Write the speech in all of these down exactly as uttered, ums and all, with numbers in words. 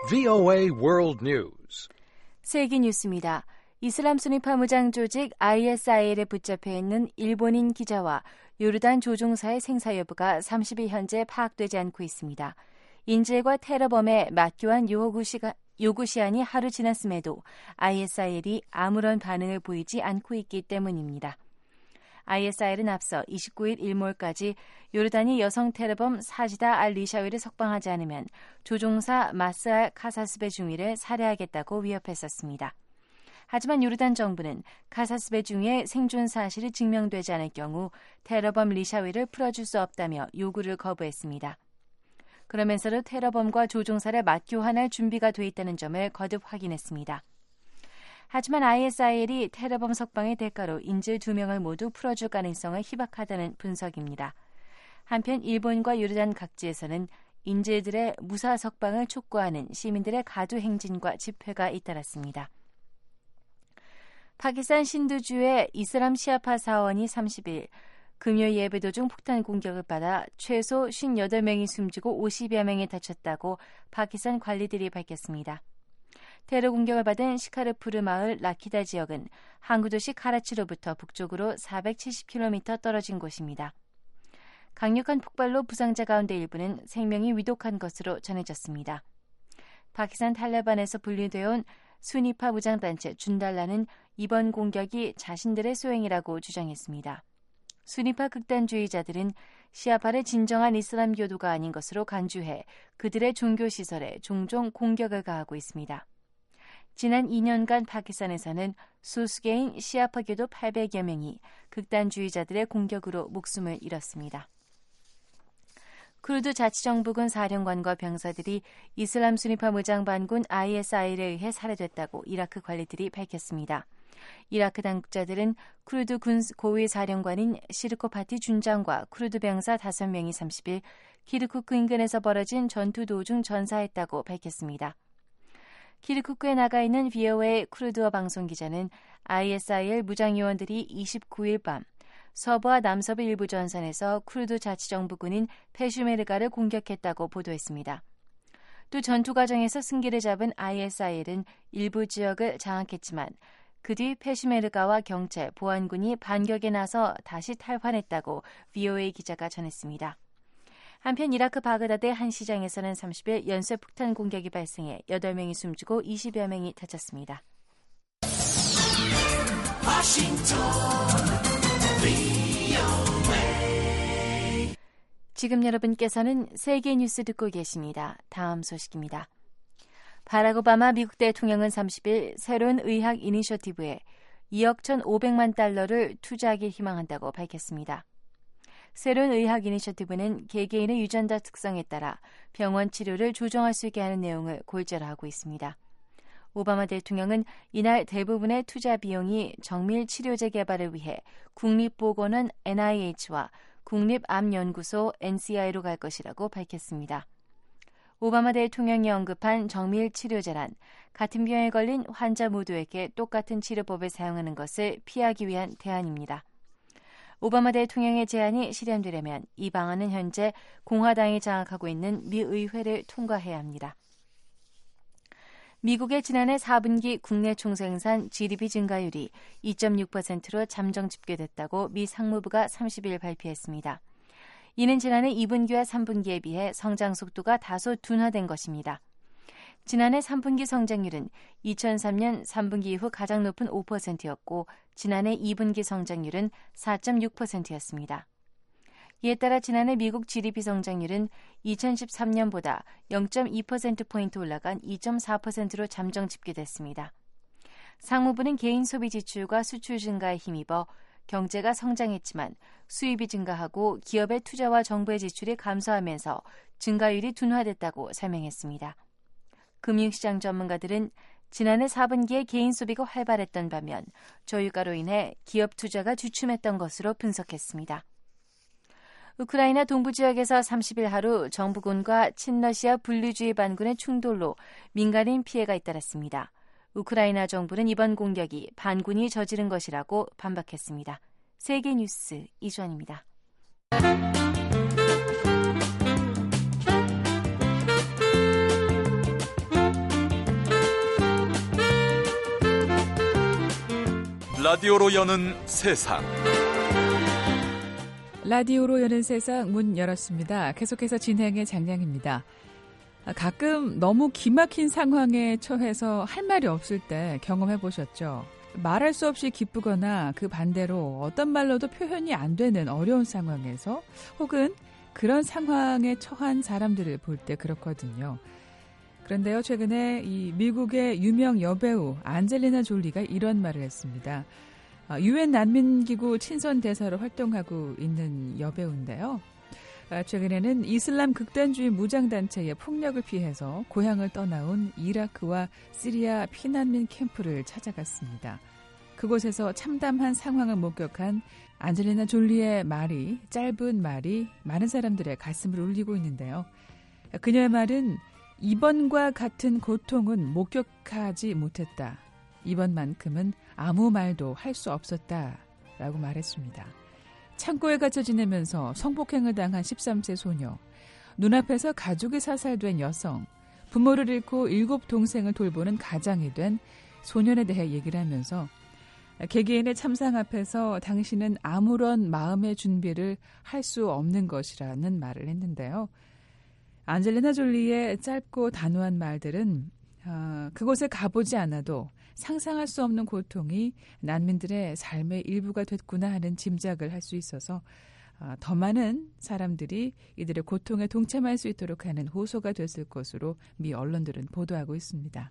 브이오에이 World News. 세계 뉴스입니다. 이슬람 순위파 무장 조직 아이에스아이엘에 붙잡혀 있는 일본인 기자와 요르단 조종사의 생사 여부가 삼십 일 현재 파악되지 않고 있습니다. 인질과 테러범의 맞교환 요구 시간, 요구 시한이 하루 지났음에도 아이에스아이엘이 아무런 반응을 보이지 않고 있기 때문입니다. 아이에스아이엘은 앞서 이십구 일 일몰까지 요르단이 여성 테러범 사지다 알 리샤위를 석방하지 않으면 조종사 마스 알 카사스베 중위를 살해하겠다고 위협했었습니다. 하지만 요르단 정부는 카사스베 중위의 생존 사실이 증명되지 않을 경우 테러범 리샤위를 풀어줄 수 없다며 요구를 거부했습니다. 그러면서도 테러범과 조종사를 맞교환할 준비가 돼 있다는 점을 거듭 확인했습니다. 하지만 아이에스아이엘이 테러범 석방의 대가로 인질 두 명을 모두 풀어줄 가능성을 희박하다는 분석입니다. 한편 일본과 요르단 각지에서는 인질들의 무사 석방을 촉구하는 시민들의 가두 행진과 집회가 잇따랐습니다. 파키스탄 신두주의 이슬람 시아파 사원이 삼십 일 금요 예배 도중 폭탄 공격을 받아 최소 오십팔 명이 숨지고 오십여 명이 다쳤다고 파키스탄 관리들이 밝혔습니다. 테러 공격을 받은 시카르푸르 마을 라키다 지역은 항구 도시 카라치로부터 북쪽으로 사백칠십 킬로미터 떨어진 곳입니다. 강력한 폭발로 부상자 가운데 일부는 생명이 위독한 것으로 전해졌습니다. 파키스탄 탈레반에서 분리되어 온 수니파 무장단체 준달라는 이번 공격이 자신들의 소행이라고 주장했습니다. 수니파 극단주의자들은 시아파를 진정한 이슬람 교도가 아닌 것으로 간주해 그들의 종교시설에 종종 공격을 가하고 있습니다. 지난 이 년간 파키스탄에서는 소수계인 시아파 교도 팔백여 명이 극단주의자들의 공격으로 목숨을 잃었습니다. 쿠르드 자치정부군 사령관과 병사들이 이슬람 수니파 무장반군 아이에스아이엘에 의해 살해됐다고 이라크 관리들이 밝혔습니다. 이라크 당국자들은 쿠르드 군 고위 사령관인 시르코 파티 준장과 쿠르드 병사 다섯 명이 삼십 일 키르쿠크 인근에서 벌어진 전투 도중 전사했다고 밝혔습니다. 키르쿠크에 나가 있는 브이오에이 쿠르드어 방송 기자는 아이에스아이엘 무장요원들이 이십구 일 밤 서부와 남서부 일부 전선에서 쿠르드 자치정부군인 페슈메르가를 공격했다고 보도했습니다. 또 전투 과정에서 승기를 잡은 아이에스아이엘은 일부 지역을 장악했지만 그 뒤 페슈메르가와 경찰, 보안군이 반격에 나서 다시 탈환했다고 브이오에이 기자가 전했습니다. 한편 이라크 바그다드의 한 시장에서는 삼십 일 연쇄 폭탄 공격이 발생해 여덟 명이 숨지고 이십여 명이 다쳤습니다. 지금 여러분께서는 세계 뉴스 듣고 계십니다. 다음 소식입니다. 바락 오바마 미국 대통령은 삼십 일 새로운 의학 이니셔티브에 이억 천오백만 달러를 투자하길 희망한다고 밝혔습니다. 새로운 의학 이니셔티브는 개개인의 유전자 특성에 따라 병원 치료를 조정할 수 있게 하는 내용을 골자로 하고 있습니다. 오바마 대통령은 이날 대부분의 투자 비용이 정밀 치료제 개발을 위해 국립보건원 엔아이에이치와 국립암연구소 엔씨아이로 갈 것이라고 밝혔습니다. 오바마 대통령이 언급한 정밀 치료제란 같은 병에 걸린 환자 모두에게 똑같은 치료법을 사용하는 것을 피하기 위한 대안입니다. 오바마 대통령의 제안이 실현되려면 이 방안은 현재 공화당이 장악하고 있는 미 의회를 통과해야 합니다. 미국의 지난해 사 분기 국내 총생산 지디피 증가율이 이 점 육 퍼센트로 잠정 집계됐다고 미 상무부가 삼십 일 발표했습니다. 이는 지난해 이 분기와 삼 분기에 비해 성장 속도가 다소 둔화된 것입니다. 지난해 삼 분기 성장률은 이천삼 년 삼 분기 이후 가장 높은 오 퍼센트였고 지난해 이 분기 성장률은 사 점 육 퍼센트였습니다. 이에 따라 지난해 미국 지디피 성장률은 이천십삼 년보다 영 점 이 퍼센트포인트 올라간 이 점 사 퍼센트로 잠정 집계됐습니다. 상무부는 개인 소비 지출과 수출 증가에 힘입어 경제가 성장했지만 수입이 증가하고 기업의 투자와 정부의 지출이 감소하면서 증가율이 둔화됐다고 설명했습니다. 금융시장 전문가들은 지난해 사 분기에 개인 소비가 활발했던 반면 저유가로 인해 기업 투자가 주춤했던 것으로 분석했습니다. 우크라이나 동부 지역에서 삼십 일 하루 정부군과 친러시아 분리주의 반군의 충돌로 민간인 피해가 잇따랐습니다. 우크라이나 정부는 이번 공격이 반군이 저지른 것이라고 반박했습니다. 세계뉴스 이주환입니다. 라디오로 여는 세상. 라디오로 여는 세상 문 열었습니다. 계속해서 진행의 장량입니다. 가끔 너무 기막힌 상황에 처해서 할 말이 없을 때 경험해 보셨죠? 말할 수 없이 기쁘거나 그 반대로 어떤 말로도 표현이 안 되는 어려운 상황에서 혹은 그런 상황에 처한 사람들을 볼 때 그렇거든요. 그런데요, 최근에 이 미국의 유명 여배우 안젤리나 졸리가 이런 말을 했습니다. 유엔 난민기구 친선 대사로 활동하고 있는 여배우인데요. 최근에는 이슬람 극단주의 무장단체의 폭력을 피해서 고향을 떠나온 이라크와 시리아 피난민 캠프를 찾아갔습니다. 그곳에서 참담한 상황을 목격한 안젤리나 졸리의 말이, 짧은 말이 많은 사람들의 가슴을 울리고 있는데요. 그녀의 말은 이번과 같은 고통은 목격하지 못했다. 이번만큼은 아무 말도 할 수 없었다. 라고 말했습니다. 창고에 갇혀 지내면서 성폭행을 당한 십삼 세 소녀, 눈앞에서 가족이 사살된 여성, 부모를 잃고 일곱 동생을 돌보는 가장이 된 소년에 대해 얘기를 하면서 개개인의 참상 앞에서 당신은 아무런 마음의 준비를 할 수 없는 것이라는 말을 했는데요. 안젤리나 졸리의 짧고 단호한 말들은 어, 그곳에 가보지 않아도 상상할 수 없는 고통이 난민들의 삶의 일부가 됐구나 하는 짐작을 할 수 있어서 어, 더 많은 사람들이 이들의 고통에 동참할 수 있도록 하는 호소가 됐을 것으로 미 언론들은 보도하고 있습니다.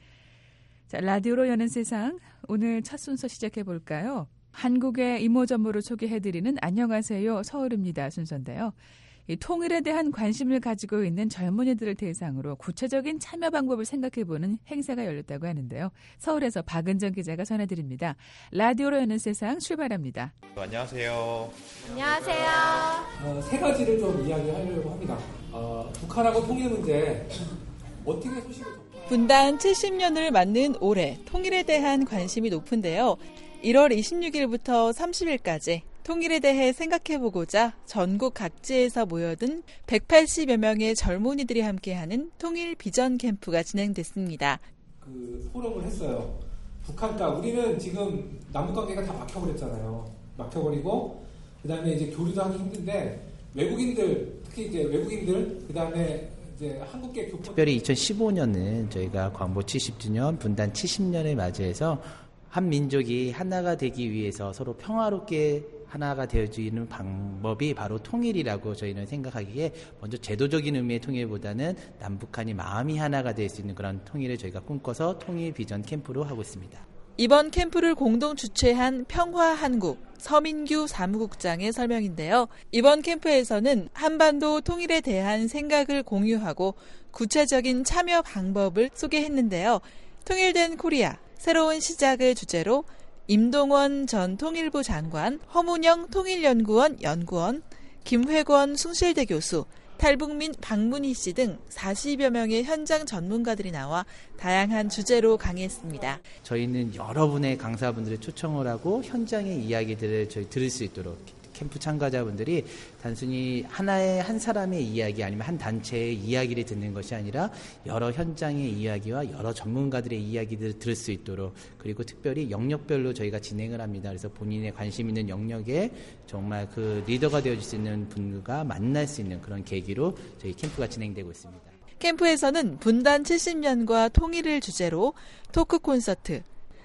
자, 라디오로 여는 세상, 오늘 첫 순서 시작해볼까요? 한국의 이모저모로 소개해드리는 안녕하세요 서울입니다 순서인데요. 이 통일에 대한 관심을 가지고 있는 젊은이들을 대상으로 구체적인 참여 방법을 생각해보는 행사가 열렸다고 하는데요. 서울에서 박은정 기자가 전해드립니다. 라디오로 여는 세상 출발합니다. 안녕하세요. 안녕하세요. 어, 세 가지를 좀 이야기하려고 합니다. 어, 북한하고 통일 문제 어떻게 소식을 분단 칠십 년을 맞는 올해 통일에 대한 관심이 높은데요. 일월 이십육일부터 삼십일까지 통일에 대해 생각해보고자 전국 각지에서 모여든 백팔십여 명의 젊은이들이 함께하는 통일 비전 캠프가 진행됐습니다. 그 포럼을 했어요. 북한과 우리는 지금 남북관계가 다 막혀버렸잖아요. 막혀버리고 그 다음에 이제 교류도 하기 힘든데 외국인들 특히 이제 외국인들 그 다음에 이제 한국계 교포 특별히 이천십오 년은 저희가 광복 칠십 주년, 분단 칠십 년을 맞이해서 한 민족이 하나가 되기 위해서 서로 평화롭게 하나가 되어지는 방법이 바로 통일이라고 저희는 생각하기에 먼저 제도적인 의미의 통일보다는 남북한이 마음이 하나가 될 수 있는 그런 통일을 저희가 꿈꿔서 통일 비전 캠프로 하고 있습니다. 이번 캠프를 공동 주최한 평화한국 서민규 사무국장의 설명인데요. 이번 캠프에서는 한반도 통일에 대한 생각을 공유하고 구체적인 참여 방법을 소개했는데요. 통일된 코리아, 새로운 시작을 주제로 임동원 전 통일부 장관, 허문영 통일연구원 연구원, 김회권 숭실대 교수, 탈북민 박문희 씨 등 사십여 명의 현장 전문가들이 나와 다양한 주제로 강의했습니다. 저희는 여러분의 강사분들을 초청을 하고 현장의 이야기들을 저희 들을 수 있도록 캠프 참가자분들이 단순히 하나의 한 사람의 이야기 아니면 한 단체의 이야기를 듣는 것이 아니라 여러 현장의 이야기와 여러 전문가들의 이야기들을 들을 수 있도록 그리고 특별히 영역별로 저희가 진행을 합니다. 그래서 본인의 관심 있는 영역에 정말 그 리더가 되어줄 수 있는 분과 만날 수 있는 그런 계기로 저희 캠프가 진행되고 있습니다. 캠프에서는 분단 칠십 년과 통일을 주제로 토크 콘서트,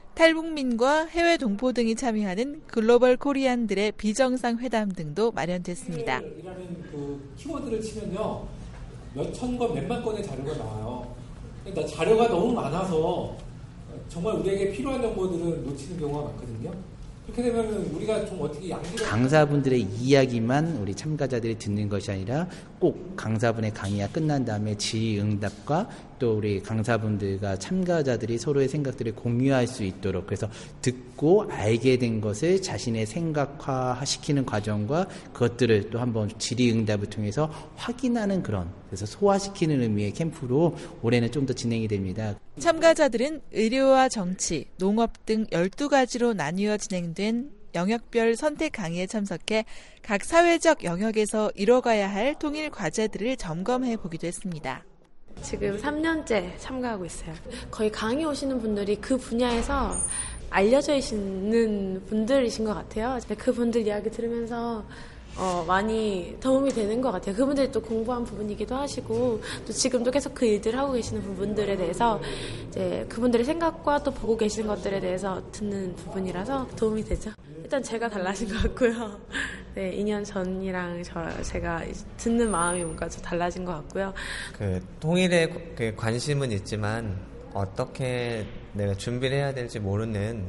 탈북민과 해외 동포 등이 참여하는 글로벌 코리안들의 비정상 회담 등도 마련됐습니다. 이라는 그 키워드를 치면요 몇천 건, 몇만 건의 자료가 나와요. 그러니까 자료가 너무 많아서 정말 우리에게 필요한 정보들을 놓치는 경우가 많거든요. 그렇게 되면 우리가 좀 어떻게 양질의 강사분들의 이야기만 우리 참가자들이 듣는 것이 아니라 꼭 강사분의 강의가 끝난 다음에 질의응답과 또 우리 강사분들과 참가자들이 서로의 생각들을 공유할 수 있도록 그래서 듣고 알게 된 것을 자신의 생각화시키는 과정과 그것들을 또 한번 질의응답을 통해서 확인하는 그런 그래서 소화시키는 의미의 캠프로 올해는 좀 더 진행이 됩니다. 참가자들은 의료와 정치, 농업 등 열두 가지로 나뉘어 진행된 영역별 선택 강의에 참석해 각 사회적 영역에서 이뤄가야 할 통일 과제들을 점검해 보기도 했습니다. 지금 삼 년째 참가하고 있어요. 거의 강의 오시는 분들이 그 분야에서 알려져 있는 분들이신 것 같아요. 그분들 이야기 들으면서 어, 많이 도움이 되는 것 같아요. 그분들이 또 공부한 부분이기도 하시고 또 지금도 계속 그 일들을 하고 계시는 부분들에 대해서 이제 그분들의 생각과 또 보고 계시는 것들에 대해서 듣는 부분이라서 도움이 되죠. 일단 제가 달라진 것 같고요. 네, 이 년 전이랑 저 제가 듣는 마음이 뭔가 좀 달라진 것 같고요. 그 통일에 그 관심은 있지만 어떻게 내가 준비를 해야 될지 모르는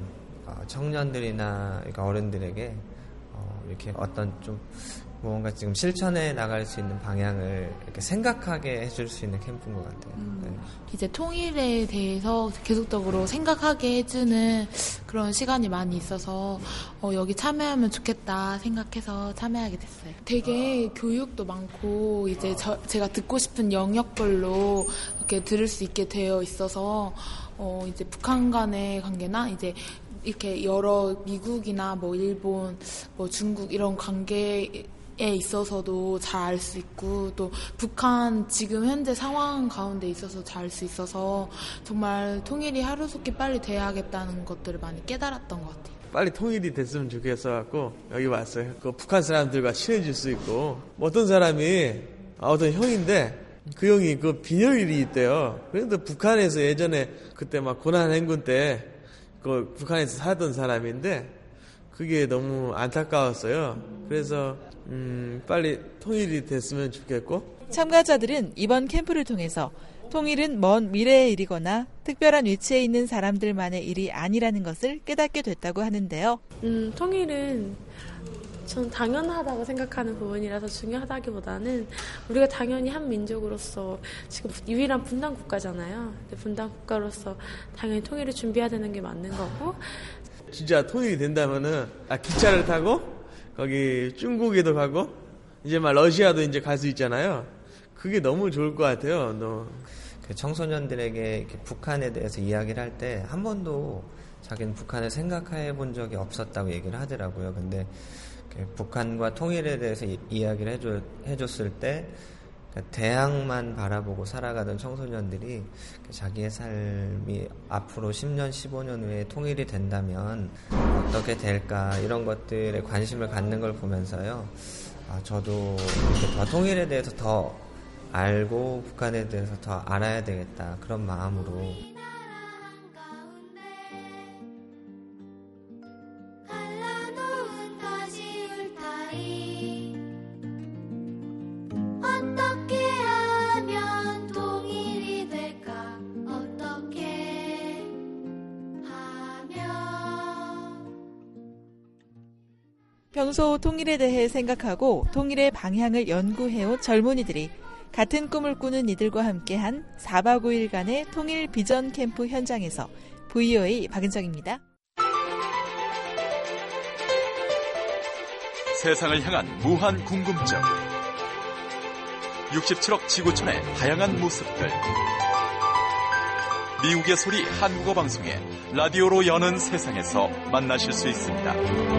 청년들이나 그러니까 어른들에게 이렇게 어떤 좀 무언가 지금 실천해 나갈 수 있는 방향을 이렇게 생각하게 해줄 수 있는 캠프인 것 같아요. 음, 네. 이제 통일에 대해서 계속적으로 생각하게 해주는 그런 시간이 많이 있어서 어, 여기 참여하면 좋겠다 생각해서 참여하게 됐어요. 되게 교육도 많고 이제 저, 제가 듣고 싶은 영역별로 이렇게 들을 수 있게 되어 있어서 어, 이제 북한 간의 관계나 이제 이렇게 여러 미국이나 뭐 일본, 뭐 중국 이런 관계에 있어서도 잘 알 수 있고 또 북한 지금 현재 상황 가운데 있어서 잘 알 수 있어서 정말 통일이 하루속히 빨리 돼야겠다는 것들을 많이 깨달았던 것 같아요. 빨리 통일이 됐으면 좋겠어갖고 여기 왔어요. 그 북한 사람들과 친해질 수 있고 어떤 사람이 어떤 형인데 그 형이 그 빈혈이 있대요. 그런데 북한에서 예전에 그때 막 고난 행군 때 그 북한에서 살던 사람인데 그게 너무 안타까웠어요. 그래서 음, 빨리 통일이 됐으면 좋겠고. 참가자들은 이번 캠프를 통해서 통일은 먼 미래의 일이거나 특별한 위치에 있는 사람들만의 일이 아니라는 것을 깨닫게 됐다고 하는데요. 음, 통일은 전 당연하다고 생각하는 부분이라서 중요하다기보다는 우리가 당연히 한 민족으로서 지금 유일한 분단 국가잖아요. 분단 국가로서 당연히 통일을 준비해야 되는 게 맞는 거고. 진짜 통일이 된다면은 아, 기차를 타고 거기 중국에도 가고 이제 막 러시아도 이제 갈 수 있잖아요. 그게 너무 좋을 것 같아요. 너무. 그 청소년들에게 이렇게 북한에 대해서 이야기를 할 때 한 번도 자기는 북한을 생각해 본 적이 없었다고 얘기를 하더라고요. 근데 북한과 통일에 대해서 이, 이야기를 해줘, 해줬을 때 대항만 바라보고 살아가던 청소년들이 자기의 삶이 앞으로 십 년, 십오 년 후에 통일이 된다면 어떻게 될까 이런 것들에 관심을 갖는 걸 보면서요. 아, 저도 이렇게 더 통일에 대해서 더 알고 북한에 대해서 더 알아야 되겠다 그런 마음으로 평소 통일에 대해 생각하고 통일의 방향을 연구해온 젊은이들이 같은 꿈을 꾸는 이들과 함께한 사 박 오 일간의 통일 비전 캠프 현장에서 브이오에이 박은정입니다. 세상을 향한 무한 궁금증. 육십칠억 지구촌의 다양한 모습들. 미국의 소리 한국어 방송에 라디오로 여는 세상에서 만나실 수 있습니다.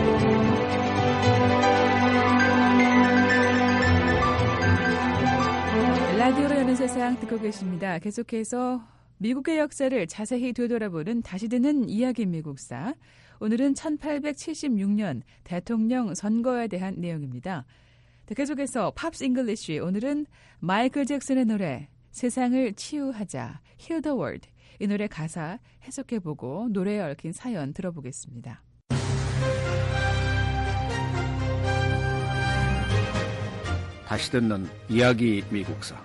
라디오로 여는 세상 듣고 계십니다. 계속해서 미국의 역사를 자세히 되돌아보는 다시 듣는 이야기 미국사. 오늘은 천팔백칠십육 년 대통령 선거에 대한 내용입니다. 계속해서 팝스 잉글리쉬. 오늘은 마이클 잭슨의 노래 세상을 치유하자 Heal the World. 이 노래 가사 해석해보고 노래에 얽힌 사연 들어보겠습니다. 다시 듣는 이야기 미국사.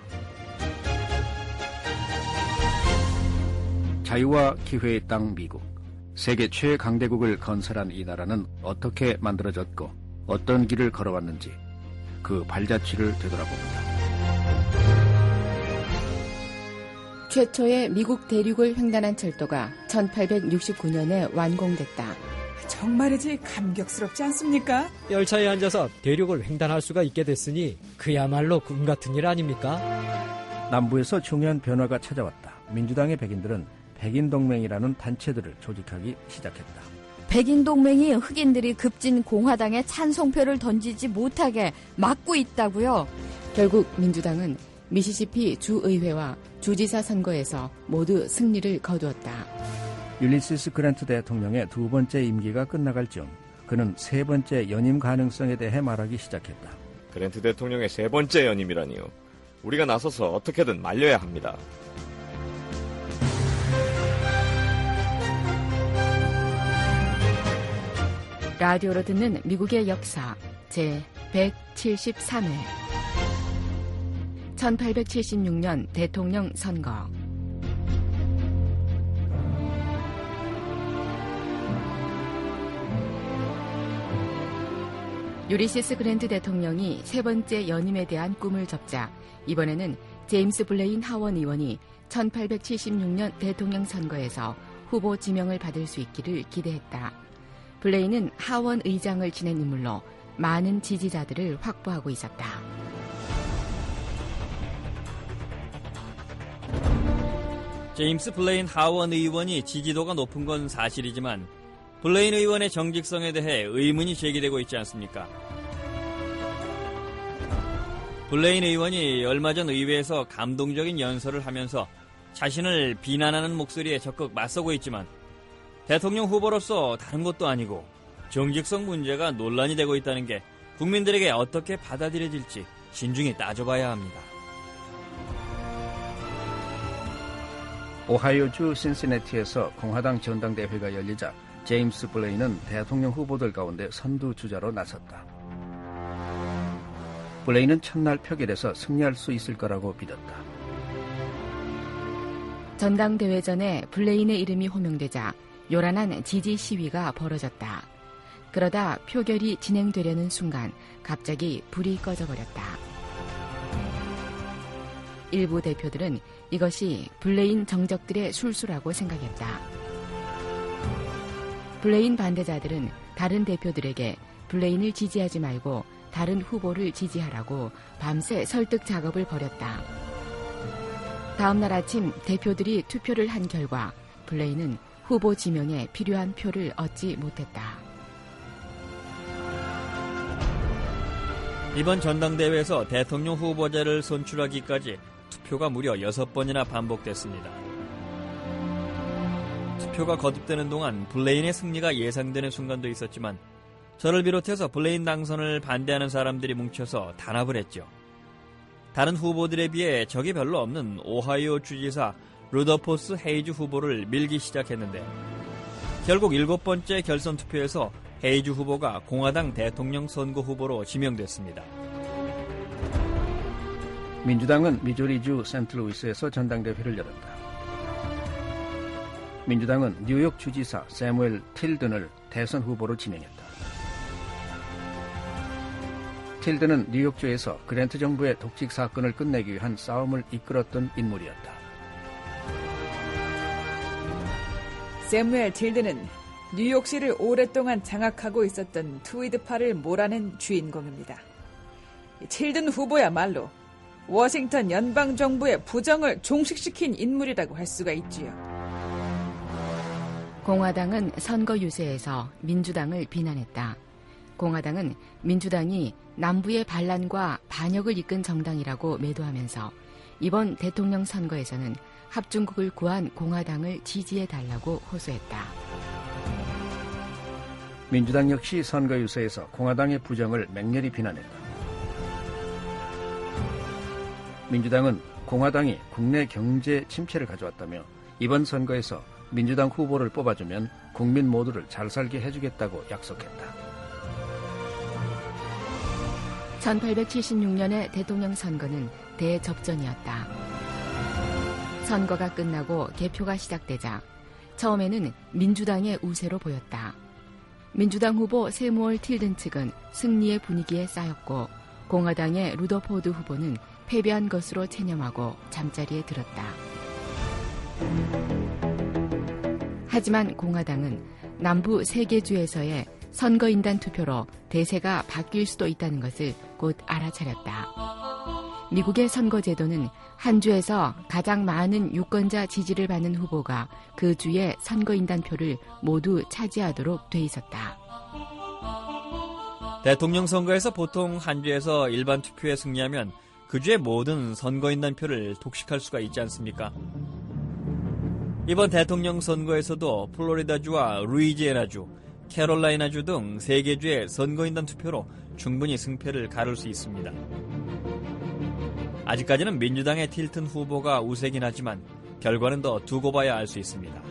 자유와 기회의 땅 미국. 세계 최강대국을 건설한 이 나라는 어떻게 만들어졌고 어떤 길을 걸어왔는지 그 발자취를 되돌아봅니다. 최초의 미국 대륙을 횡단한 철도가 천팔백육십구 년에 완공됐다. 정말이지 감격스럽지 않습니까? 열차에 앉아서 대륙을 횡단할 수가 있게 됐으니 그야말로 꿈 같은 일 아닙니까? 남부에서 중요한 변화가 찾아왔다. 민주당의 백인들은 백인동맹이라는 단체들을 조직하기 시작했다. 백인동맹이 흑인들이 급진 공화당에 찬성표를 던지지 못하게 막고 있다고요? 결국 민주당은 미시시피 주의회와 주지사 선거에서 모두 승리를 거두었다. 율리시스 그랜트 대통령의 두 번째 임기가 끝나갈 즈음 그는 세 번째 연임 가능성에 대해 말하기 시작했다. 그랜트 대통령의 세 번째 연임이라니요. 우리가 나서서 어떻게든 말려야 합니다. 라디오로 듣는 미국의 역사 제백칠십삼 회 천팔백칠십육 년 대통령 선거. 율리시스 그랜트 대통령이 세 번째 연임에 대한 꿈을 접자 이번에는 제임스 블레인 하원 의원이 천팔백칠십육 년 대통령 선거에서 후보 지명을 받을 수 있기를 기대했다. 블레인은 하원 의장을 지낸 인물로 많은 지지자들을 확보하고 있었다. 제임스 블레인 하원 의원이 지지도가 높은 건 사실이지만 블레인 의원의 정직성에 대해 의문이 제기되고 있지 않습니까? 블레인 의원이 얼마 전 의회에서 감동적인 연설을 하면서 자신을 비난하는 목소리에 적극 맞서고 있지만 대통령 후보로서 다른 것도 아니고 정직성 문제가 논란이 되고 있다는 게 국민들에게 어떻게 받아들여질지 신중히 따져봐야 합니다. 오하이오주 신시내티에서 공화당 전당대회가 열리자 제임스 블레인은 대통령 후보들 가운데 선두 주자로 나섰다. 블레인은 첫날 표결에서 승리할 수 있을 거라고 믿었다. 전당대회 전에 블레인의 이름이 호명되자 요란한 지지 시위가 벌어졌다. 그러다 표결이 진행되려는 순간 갑자기 불이 꺼져버렸다. 일부 대표들은 이것이 블레인 정적들의 술수라고 생각했다. 블레인 반대자들은 다른 대표들에게 블레인을 지지하지 말고 다른 후보를 지지하라고 밤새 설득 작업을 벌였다. 다음 날 아침 대표들이 투표를 한 결과 블레인은 후보 지명에 필요한 표를 얻지 못했다. 이번 전당대회에서 대통령 후보자를 선출하기까지 투표가 무려 여섯 번이나 반복됐습니다. 투표가 거듭되는 동안 블레인의 승리가 예상되는 순간도 있었지만 저를 비롯해서 블레인 당선을 반대하는 사람들이 뭉쳐서 단합을 했죠. 다른 후보들에 비해 적이 별로 없는 오하이오 주지사 루더포스 헤이즈 후보를 밀기 시작했는데 결국 일곱 번째 결선 투표에서 헤이즈 후보가 공화당 대통령 선거 후보로 지명됐습니다. 민주당은 미주리주 센트루이스에서 전당대회를 열었다. 민주당은 뉴욕 주지사 세무엘 틸든을 대선 후보로 지명했다. 틸든은 뉴욕주에서 그랜트 정부의 독직 사건을 끝내기 위한 싸움을 이끌었던 인물이었다. 세무엘 틸든은 뉴욕시를 오랫동안 장악하고 있었던 트위드파를 몰아낸 주인공입니다. 틸든 후보야말로 워싱턴 연방정부의 부정을 종식시킨 인물이라고 할 수가 있지요. 공화당은 선거 유세에서 민주당을 비난했다. 공화당은 민주당이 남부의 반란과 반역을 이끈 정당이라고 매도하면서 이번 대통령 선거에서는 합중국을 구한 공화당을 지지해달라고 호소했다. 민주당 역시 선거 유세에서 공화당의 부정을 맹렬히 비난했다. 민주당은 공화당이 국내 경제 침체를 가져왔다며 이번 선거에서 민주당 후보를 뽑아주면 국민 모두를 잘 살게 해주겠다고 약속했다. 천팔백칠십육 년의 대통령 선거는 대접전이었다. 선거가 끝나고 개표가 시작되자 처음에는 민주당의 우세로 보였다. 민주당 후보 세무얼 틸든 측은 승리의 분위기에 쌓였고 공화당의 루더포드 후보는 패배한 것으로 체념하고 잠자리에 들었다. 하지만 공화당은 남부 세 개 주에서의 선거인단 투표로 대세가 바뀔 수도 있다는 것을 곧 알아차렸다. 미국의 선거제도는 한 주에서 가장 많은 유권자 지지를 받는 후보가 그 주의 선거인단표를 모두 차지하도록 돼 있었다. 대통령 선거에서 보통 한 주에서 일반 투표에 승리하면 그 주의 모든 선거인단표를 독식할 수가 있지 않습니까? 이번 대통령 선거에서도 플로리다주와 루이지애나주, 캐롤라이나주 등 세 개 주의 선거인단 투표로 충분히 승패를 가를 수 있습니다. 아직까지는 민주당의 틸튼 후보가 우세긴 하지만 결과는 더 두고 봐야 알 수 있습니다.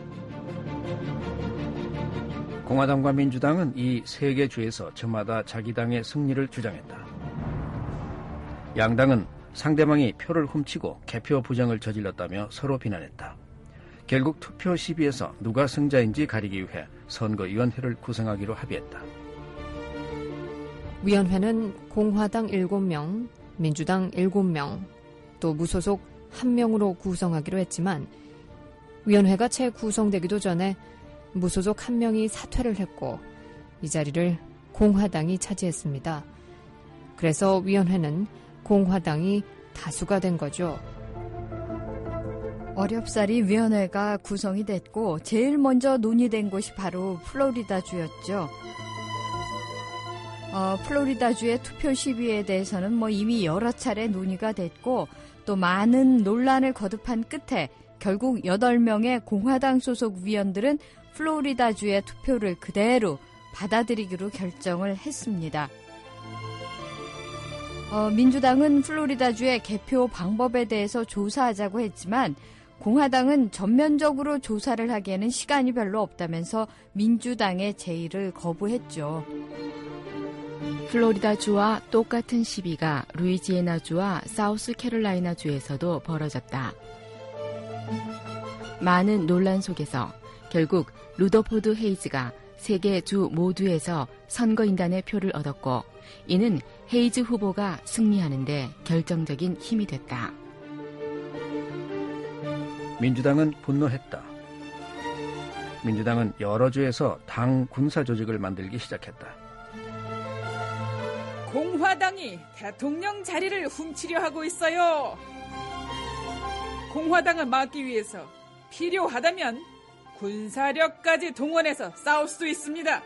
공화당과 민주당은 이 세 개 주에서 저마다 자기 당의 승리를 주장했다. 양당은 상대방이 표를 훔치고 개표 부정을 저질렀다며 서로 비난했다. 결국 투표 시비에서 누가 승자인지 가리기 위해 선거위원회를 구성하기로 합의했다. 위원회는 공화당 일곱 명, 민주당 일곱 명, 또 무소속 한 명으로 구성하기로 했지만 위원회가 채 구성되기도 전에 무소속 한 명이 사퇴를 했고 이 자리를 공화당이 차지했습니다. 그래서 위원회는 공화당이 다수가 된 거죠. 어렵사리 위원회가 구성이 됐고 제일 먼저 논의된 곳이 바로 플로리다주였죠. 어, 플로리다주의 투표 시비에 대해서는 뭐 이미 여러 차례 논의가 됐고 또 많은 논란을 거듭한 끝에 결국 여덟 명의 공화당 소속 위원들은 플로리다주의 투표를 그대로 받아들이기로 결정을 했습니다. 어, 민주당은 플로리다주의 개표 방법에 대해서 조사하자고 했지만 공화당은 전면적으로 조사를 하기에는 시간이 별로 없다면서 민주당의 제의를 거부했죠. 플로리다주와 똑같은 시비가 루이지애나주와 사우스캐롤라이나주에서도 벌어졌다. 많은 논란 속에서 결국 루더포드 헤이즈가 세 개 주 모두에서 선거인단의 표를 얻었고 이는 헤이즈 후보가 승리하는 데 결정적인 힘이 됐다. 민주당은 분노했다. 민주당은 여러 주에서 당 군사 조직을 만들기 시작했다. 공화당이 대통령 자리를 훔치려 하고 있어요. 공화당을 막기 위해서 필요하다면 군사력까지 동원해서 싸울 수도 있습니다.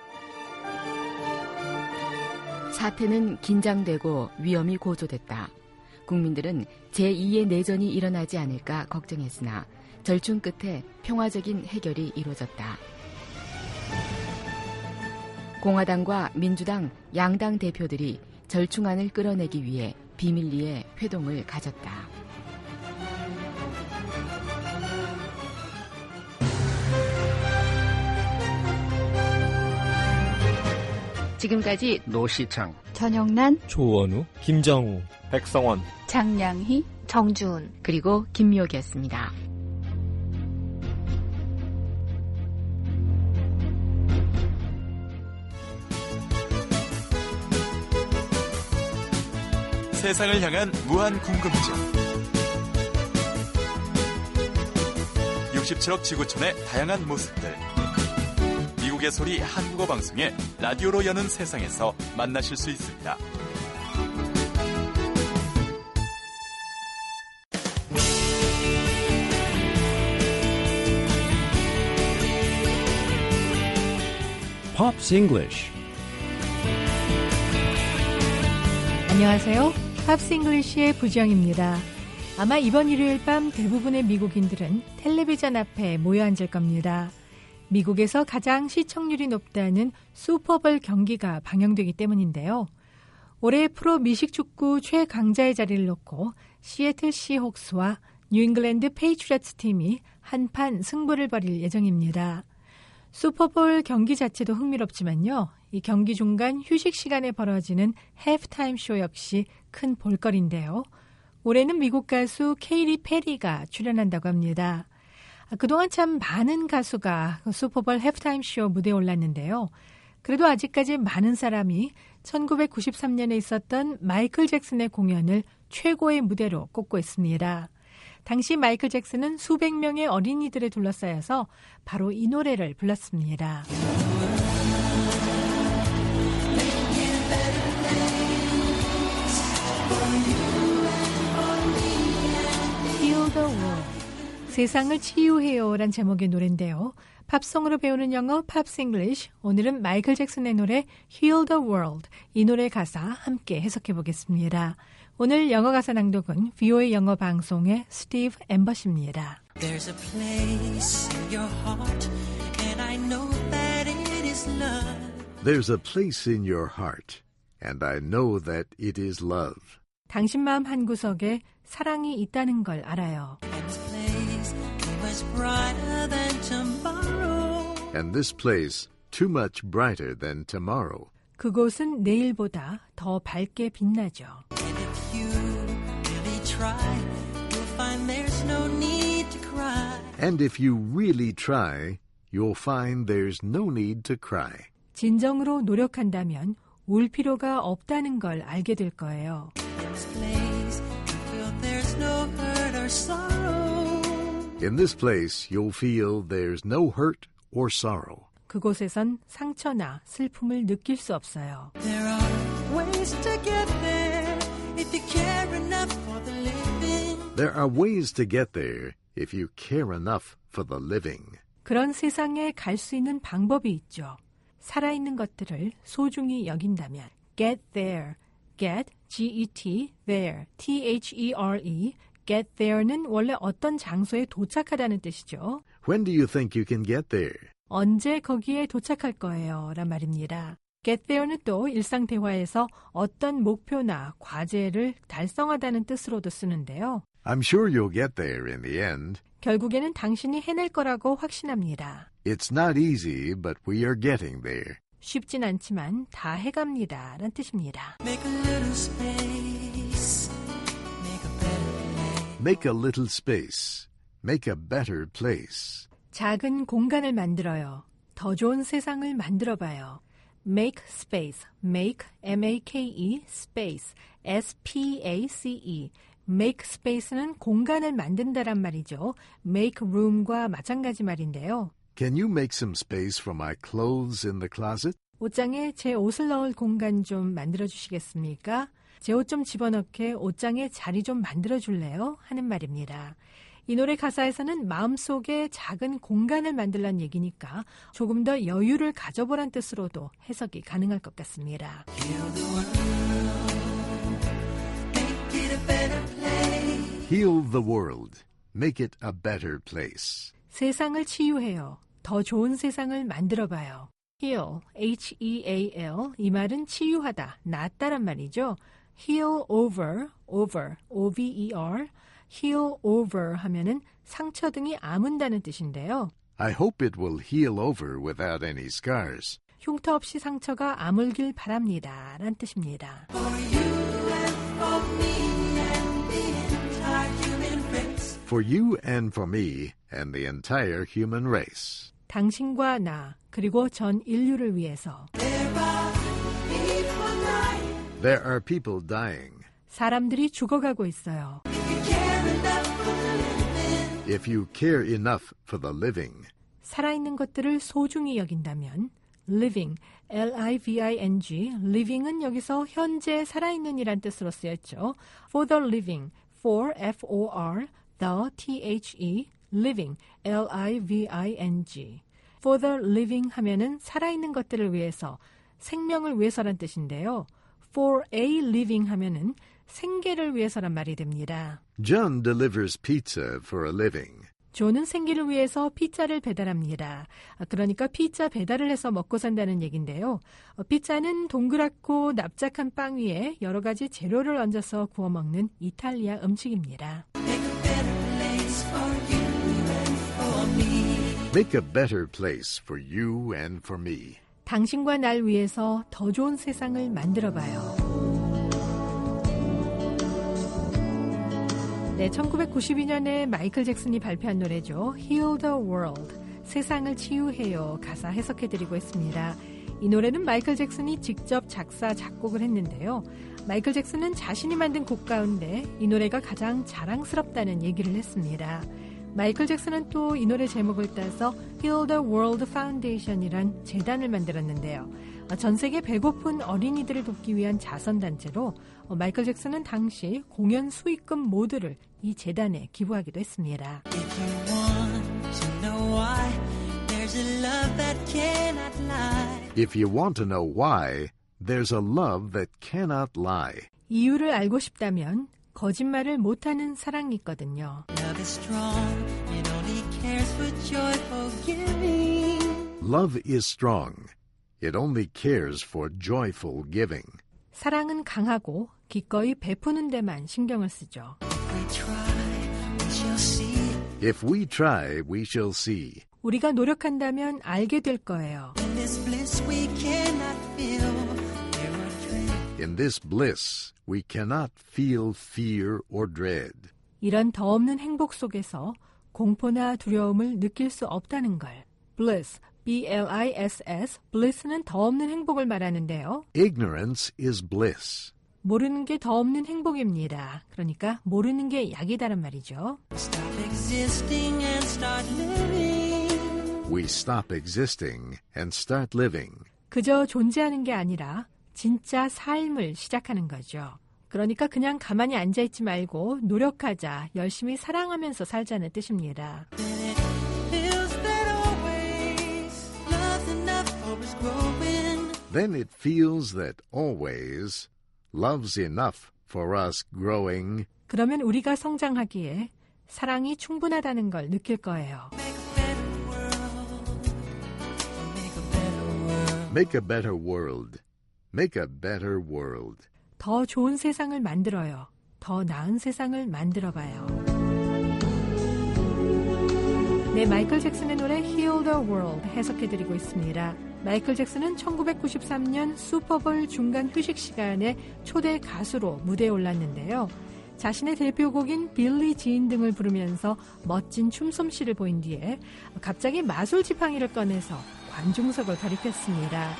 사태는 긴장되고 위험이 고조됐다. 국민들은 제이의 내전이 일어나지 않을까 걱정했으나 절충 끝에 평화적인 해결이 이루어졌다. 공화당과 민주당 양당 대표들이 절충안을 끌어내기 위해 비밀리에 회동을 가졌다. 지금까지 노시창, 전영란, 조원우, 김정우, 백성원, 장량희, 정주은 그리고 김미옥이었습니다. 세상을 향한 무한 궁금증. 육십칠억 지구촌의 다양한 모습들. 미국의 소리 한국어 방송에 라디오로 여는 세상에서 만나실 수 있습니다. Pops English. 안녕하세요. 팝스 잉글리시의 부정입니다. 아마 이번 일요일 밤 대부분의 미국인들은 텔레비전 앞에 모여 앉을 겁니다. 미국에서 가장 시청률이 높다는 슈퍼볼 경기가 방영되기 때문인데요. 올해 프로 미식축구 최강자의 자리를 놓고 시애틀 시혹스와 뉴잉글랜드 페이트리어츠 팀이 한판 승부를 벌일 예정입니다. 슈퍼볼 경기 자체도 흥미롭지만요. 이 경기 중간 휴식 시간에 벌어지는 해프타임 쇼 역시 큰 볼거리인데요. 올해는 미국 가수 케이리 페리가 출연한다고 합니다. 그동안 참 많은 가수가 슈퍼볼 해프타임 쇼 무대에 올랐는데요. 그래도 아직까지 많은 사람이 천구백구십삼 년에 있었던 마이클 잭슨의 공연을 최고의 무대로 꼽고 있습니다. 당시 마이클 잭슨은 수백 명의 어린이들에 둘러싸여서 바로 이 노래를 불렀습니다. Heal the world. 세상을 치유해요란 제목의 노래인데요. 팝송으로 배우는 영어 팝스 잉글리시. 오늘은 마이클 잭슨의 노래 Heal the world. 이 노래 가사 함께 해석해 보겠습니다. 오늘 영어 가사 낭독은 브이오에이 영어 방송의 스티브 엠버시입니다. There's a place in your heart, and I know that it is love. There's a place in your heart, and I know that it is love. 당신 마음 한구석에 사랑이 있다는 걸 알아요. And this place too much brighter than tomorrow. And this place too much brighter than tomorrow. 그곳은 내일보다 더 밝게 빛나죠. And if you really try, you'll find there's no need to cry. And if you really try, you'll find there's no need to cry. 진정으로 노력한다면 울 필요가 없다는 걸 알게 될 거예요. In this place, you'll feel there's no hurt or sorrow. 그곳에선 상처나 슬픔을 느낄 수 없어요. There are ways to get there if you care enough for the living. There are ways to get there if you care enough for the living. 그런 세상에 갈 수 있는 방법이 있죠. 살아있는 것들을 소중히 여긴다면 get there, get, G-E-T, there, T-H-E-R-E, get there는 원래 어떤 장소에 도착하다는 뜻이죠. When do you think you can get there? 언제 거기에 도착할 거예요? 란 말입니다. get there는 또 일상 대화에서 어떤 목표나 과제를 달성하다는 뜻으로도 쓰는데요. I'm sure you'll get there in the end. 결국에는 당신이 해낼 거라고 확신합니다. It's not easy, but we are getting there. 쉽진 않지만 다 해갑니다. 란 뜻입니다. Make a little space. Make a better place. Make a little space. Make a better place. 작은 공간을 만들어요. 더 좋은 세상을 만들어봐요. Make space. Make, M-A-K-E, space, S-P-A-C-E. Make space는 공간을 만든다란 말이죠. Make room과 마찬가지 말인데요. Can you make some space for my clothes in the closet? 옷장에 제 옷을 넣을 공간 좀 만들어 주시겠습니까? 제 옷 좀 집어넣게 옷장에 자리 좀 만들어 줄래요? 하는 말입니다. 이 노래 가사에서는 마음속에 작은 공간을 만들란 얘기니까 조금 더 여유를 가져보란 뜻으로도 해석이 가능할 것 같습니다. Heal the world. Make it a better place. 세상을 치유해요. 더 좋은 세상을 만들어봐요. Heal, H-E-A-L, 이 말은 치유하다, 낫다란 말이죠. Heal over, over, O-V-E-R, heal over 하면은 상처 등이 아문다는 뜻인데요. I hope it will heal over without any scars. 흉터 없이 상처가 아물길 바랍니다. 란 뜻입니다. For you and for me and the entire human race. 당신과 나 그리고 전 인류를 위해서. There are people dying. 사람들이 죽어가고 있어요. If you care enough for the living. 살아있는 것들을 소중히 여긴다면 living, L-I-V-I-N-G, living은 여기서 현재 살아있는 이란 뜻으로 쓰였죠. For the living, for, F-O-R, the, T-H-E, living, L-I-V-I-N-G. For the living 하면은 살아있는 것들을 위해서, 생명을 위해서란 뜻인데요. For a living 하면은 생계를 위해서란 말이 됩니다. John delivers pizza for a living. 존은 생계를 위해서 피자를 배달합니다. 그러니까 피자 배달을 해서 먹고 산다는 얘기인데요. 피자는 동그랗고 납작한 빵 위에 여러 가지 재료를 얹어서 구워 먹는 이탈리아 음식입니다. Make a better place for you and for me. 당신과 날 위해서 더 좋은 세상을 만들어봐요. 네, 천구백구십이 년에 마이클 잭슨이 발표한 노래죠. Heal the World, 세상을 치유해요. 가사 해석해드리고 있습니다. 이 노래는 마이클 잭슨이 직접 작사, 작곡을 했는데요. 마이클 잭슨은 자신이 만든 곡 가운데 이 노래가 가장 자랑스럽다는 얘기를 했습니다. 마이클 잭슨은 또 이 노래 제목을 따서 Heal the World Foundation이란 재단을 만들었는데요. 전 세계 배고픈 어린이들을 돕기 위한 자선단체로 마이클 잭슨은 당시 공연 수익금 모두를 이 재단에 기부하기도 했습니다. If you want to know why, there's a love that cannot lie. If you want to know why, there's a love that cannot lie. 이유를 알고 싶다면 거짓말을 못하는 사랑이 있거든요. Love is strong in cares for joyful giving. Love is strong. It only cares for joyful giving. 사랑은 강하고 기꺼이 베푸는 데만 신경을 쓰죠. We try, we shall see. If we try, we shall see. 우리가 노력한다면 알게 될 거예요. In this bliss we cannot feel fear or dread. In this bliss, we cannot feel fear or dread. 이런 더 없는 행복 속에서 공포나 두려움을 느낄 수 없다는 걸. bliss, B L I S S, bliss는 더 없는 행복을 말하는데요. Ignorance is bliss. 모르는 게 더 없는 행복입니다. 그러니까 모르는 게 약이다란 말이죠. Stop existing and start living. We stop existing and start living. 그저 존재하는 게 아니라 진짜 삶을 시작하는 거죠. 그러니까 그냥 가만히 앉아있지 말고 노력하자, 열심히 사랑하면서 살자는 뜻입니다. Then it feels that always love's enough for us growing. 그러면 우리가 성장하기에 사랑이 충분하다는 걸 느낄 거예요. Make a better world. Make a better world. 더 좋은 세상을 만들어요. 더 나은 세상을 만들어봐요. 네, 마이클 잭슨의 노래 Heal the World 해석해드리고 있습니다. 마이클 잭슨은 천구백구십삼 년 슈퍼볼 중간 휴식 시간에 초대 가수로 무대에 올랐는데요. 자신의 대표곡인 빌리 진 등을 부르면서 멋진 춤솜씨를 보인 뒤에 갑자기 마술 지팡이를 꺼내서 관중석을 가리켰습니다.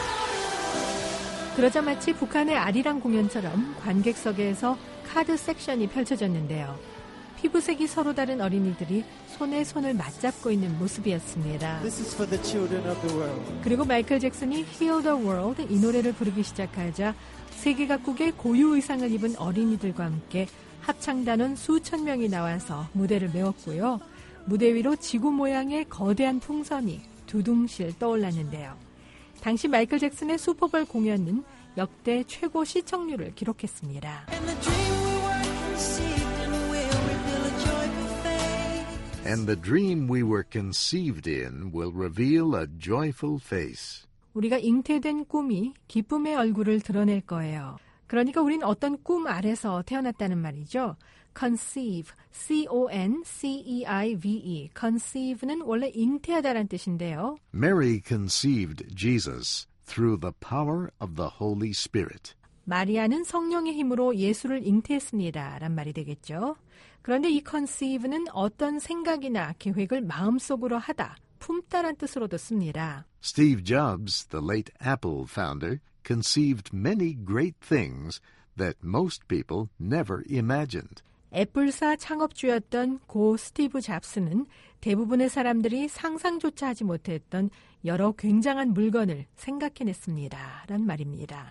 그러자 마치 북한의 아리랑 공연처럼 관객석에서 카드 섹션이 펼쳐졌는데요. 피부색이 서로 다른 어린이들이 손에 손을 맞잡고 있는 모습이었습니다. This is for the children of the world. 그리고 마이클 잭슨이 Heal the World 이 노래를 부르기 시작하자 세계 각국의 고유 의상을 입은 어린이들과 함께 합창단원 수천 명이 나와서 무대를 메웠고요. 무대 위로 지구 모양의 거대한 풍선이 두둥실 떠올랐는데요. 당시 마이클 잭슨의 슈퍼볼 공연은 역대 최고 시청률을 기록했습니다. And the dream we were conceived in will reveal a joyful face. 우리가 잉태된 꿈이 기쁨의 얼굴을 드러낼 거예요. 그러니까 우린 어떤 꿈 아래서 태어났다는 말이죠. conceive, C O N C E I V E, conceive는 원래 잉태하다란 뜻인데요. Mary conceived Jesus through the power of the Holy Spirit. 마리아는 성령의 힘으로 예수를 잉태했습니다. 란 말이 되겠죠. 그런데 이 conceive는 어떤 생각이나 계획을 마음속으로 하다, 품다란 뜻으로도 씁니다. Steve Jobs, the late Apple founder, conceived many great things that most people never imagined. 애플사 창업주였던 고 스티브 잡스는 대부분의 사람들이 상상조차 하지 못했던 여러 굉장한 물건을 생각해냈습니다. 란 말입니다.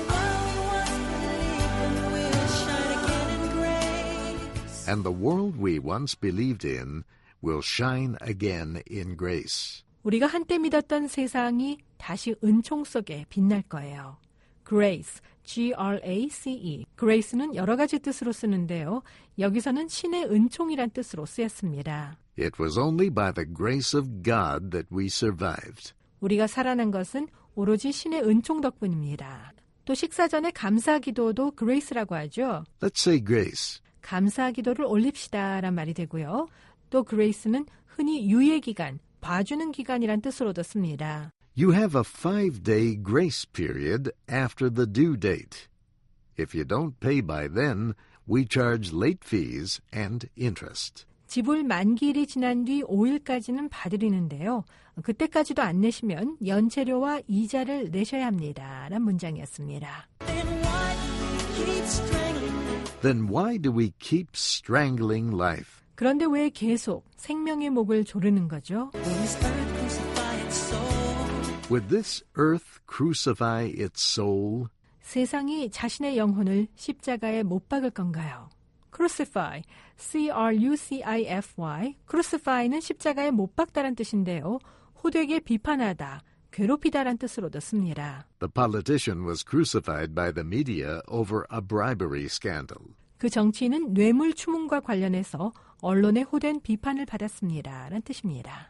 And the world we once believed in will shine again in grace. 우리가 한때 믿었던 세상이 다시 은총 속에 빛날 거예요. Grace, G R A C E. Grace는 여러 가지 뜻으로 쓰는데요. 여기서는 신의 은총이란 뜻으로 쓰였습니다. It was only by the grace of God that we survived. 우리가 살아난 것은 오로지 신의 은총 덕분입니다. 또 식사 전에 감사 기도도 Grace라고 하죠. Let's say grace. 감사 기도를 올립시다란 말이 되고요. 또 Grace는 흔히 유예 기간, 봐주는 기간이란 뜻으로도 씁니다. You have a five-day grace period after the due date. If you don't pay by then, we charge late fees and interest. 지불 만기일이 지난 뒤 오 일까지는 봐드리는데요. 그때까지도 안 내시면 연체료와 이자를 내셔야 합니다. 란 문장이었습니다. Then why do we keep strangling life? 그런데 왜 계속 생명의 목을 조르는 거죠? Would this earth crucify its soul? 세상이 자신의 영혼을 십자가에 못 박을 건가요? crucify, C R U C I F Y, crucify는 십자가에 못 박다란 뜻인데요. 호되게 비판하다, 괴롭히다란 뜻으로도 씁니다. The politician was crucified by the media over a bribery scandal. 그 정치인은 뇌물 추문과 관련해서 언론에 호된 비판을 받았습니다. 라는 뜻입니다.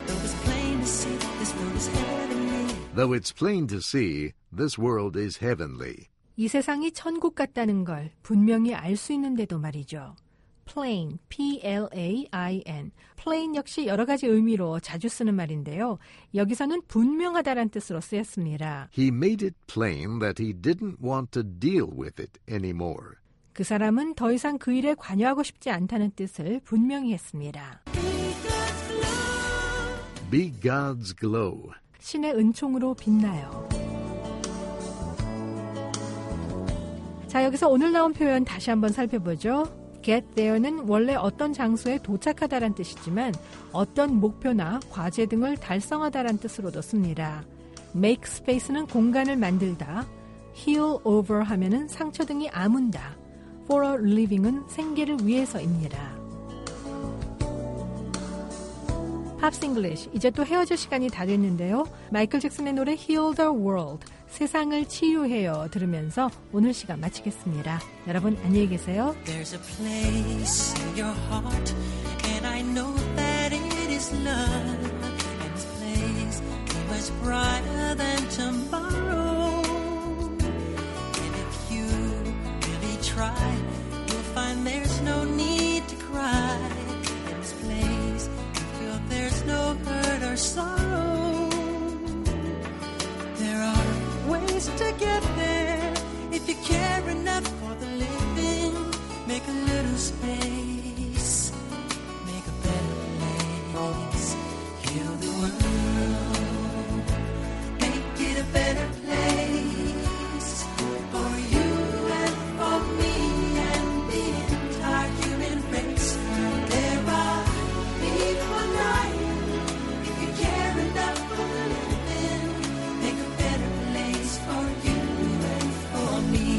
Though it's plain to see, this world is heavenly. 이 세상이 천국 같다는 걸 분명히 알 수 있는데도 말이죠. plain, P L A I N. plain 역시 여러 가지 의미로 자주 쓰는 말인데요. 여기서는 분명하다란 뜻으로 쓰였습니다. He made it plain that he didn't want to deal with it anymore. 그 사람은 더 이상 그 일에 관여하고 싶지 않다는 뜻을 분명히 했습니다. Be God's glow. 신의 은총으로 빛나요. 자, 여기서 오늘 나온 표현 다시 한번 살펴보죠. get there는 원래 어떤 장소에 도착하다란 뜻이지만 어떤 목표나 과제 등을 달성하다란 뜻으로도 씁니다. make space는 공간을 만들다, heal over 하면은 상처 등이 아문다, for a living은 생계를 위해서입니다. 팝스 잉글리쉬, 이제 또 헤어질 시간이 다 됐는데요. 마이클 잭슨의 노래 Heal the World, 세상을 치유해요 들으면서 오늘 시간 마치겠습니다. 여러분 안녕히 계세요. There's a place in your heart and I know that it is love and this place is much brighter than tomorrow and if you really try you'll find there's no need to cry in this place you feel there's no hurt or sorrow there are ways to get there if you care enough for the living make a little space make a better place heal the world make it a better place for you and for me and the entire human race there are people dying if you care enough for the living make a better place for you and for me.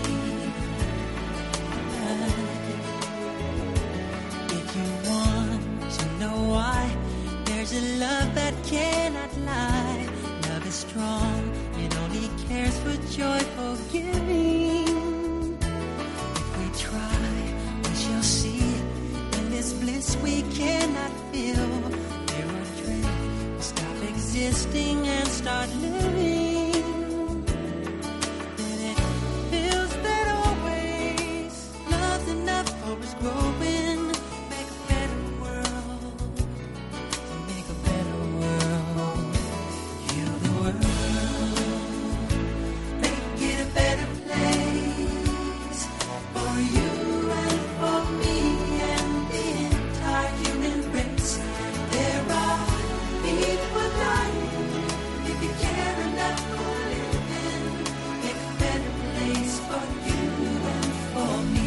If you want to know why, there's a love that cannot lie. Love is strong, it only cares for joyful giving. If we try, we shall see. In this bliss we cannot feel. There are dreams, we stop existing and start living. Growing, make a better world, make a better world, heal the world, make it a better place for you and for me and the entire human race. There are people dying if you care enough for living, make a better place for you and for me.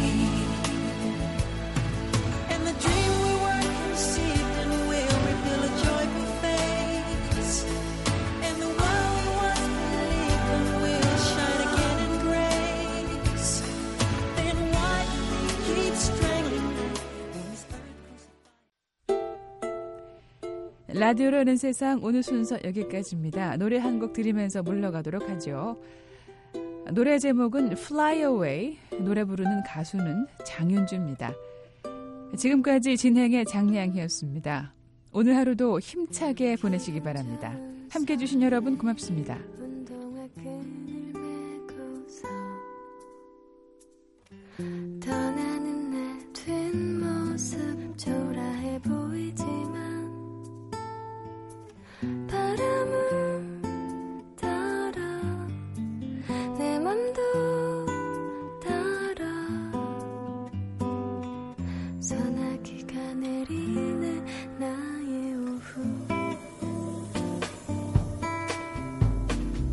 라디오로는 세상 오늘 순서 여기까지입니다. 노래 한 곡 들으면서 물러가도록 하죠. 노래 제목은 Fly Away, 노래 부르는 가수는 장윤주입니다. 지금까지 진행의 장량이었습니다. 오늘 하루도 힘차게 보내시기 바랍니다. 함께해 주신 여러분 고맙습니다. 떠나는 내 뒷모습 초라해 보이지만 바람을 따라 내 맘도 따라 소나기가 내리는 나의 오후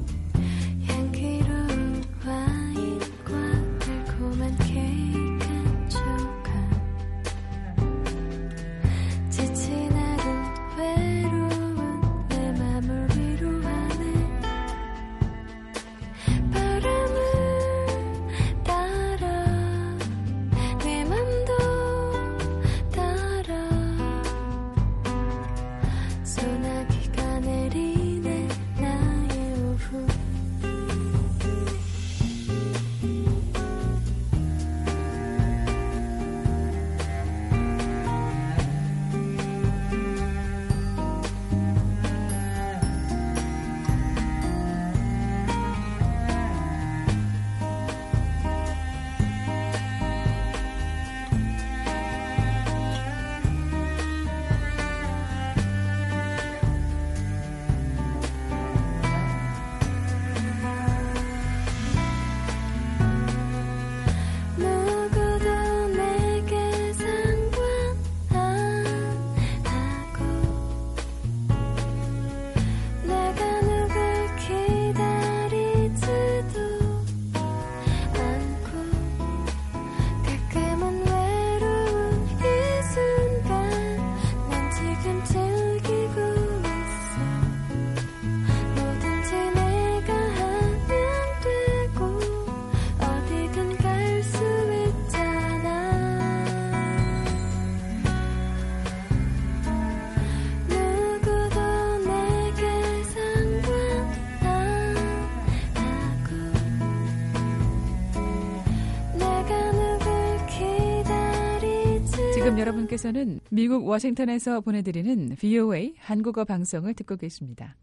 지금 여러분께서는 미국 워싱턴에서 보내드리는 브이오에이 한국어 방송을 듣고 계십니다.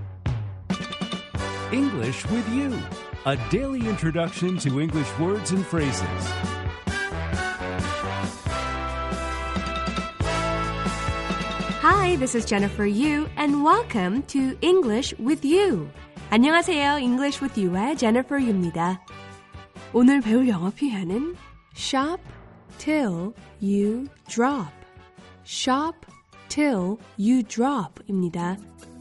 English with you, a daily introduction to English words and phrases. Hi, this is Jennifer Yu, and welcome to English with You. 안녕하세요, English with You의 Jennifer Yu입니다. 오늘 배울 영어 표현은 shop till you drop. shop till you drop 입니다.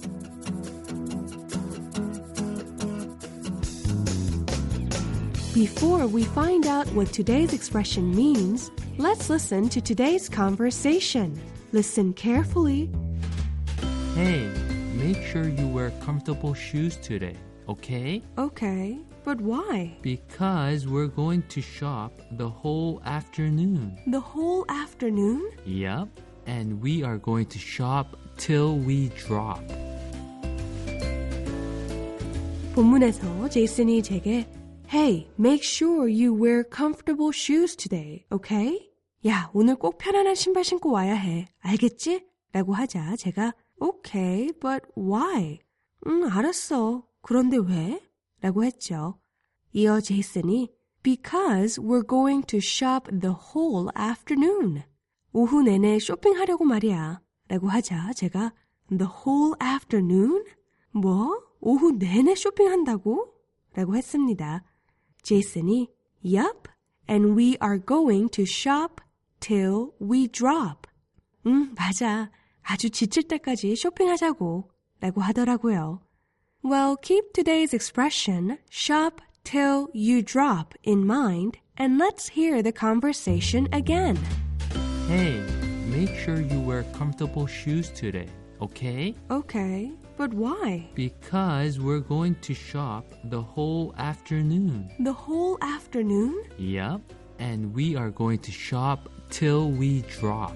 Before we find out what today's expression means, let's listen to today's conversation. Listen carefully. Hey, make sure you wear comfortable shoes today, okay? Okay, but why? Because we're going to shop the whole afternoon. The whole afternoon? Yep, and we are going to shop till we drop. 본문에서 제이슨이 제게 Hey, make sure you wear comfortable shoes today, okay? 야, 오늘 꼭 편안한 신발 신고 와야 해. 알겠지? 라고 하자 제가 Okay, but why? 응, 알았어. 그런데 왜? 라고 했죠. 이어 제이슨이 Because we're going to shop the whole afternoon. 오후 내내 쇼핑하려고 말이야. 라고 하자 제가 The whole afternoon? 뭐? 오후 내내 쇼핑한다고? 라고 했습니다. 제이슨이 Yup, and we are going to shop till we drop. 응, 맞아. 아주 지칠 때까지 쇼핑하자고 라고 하더라고요. Well, keep today's expression, shop till you drop, in mind, and let's hear the conversation again. Hey, make sure you wear comfortable shoes today, okay? Okay, but why? Because we're going to shop the whole afternoon. The whole afternoon? Yep, and we are going to shop till we drop.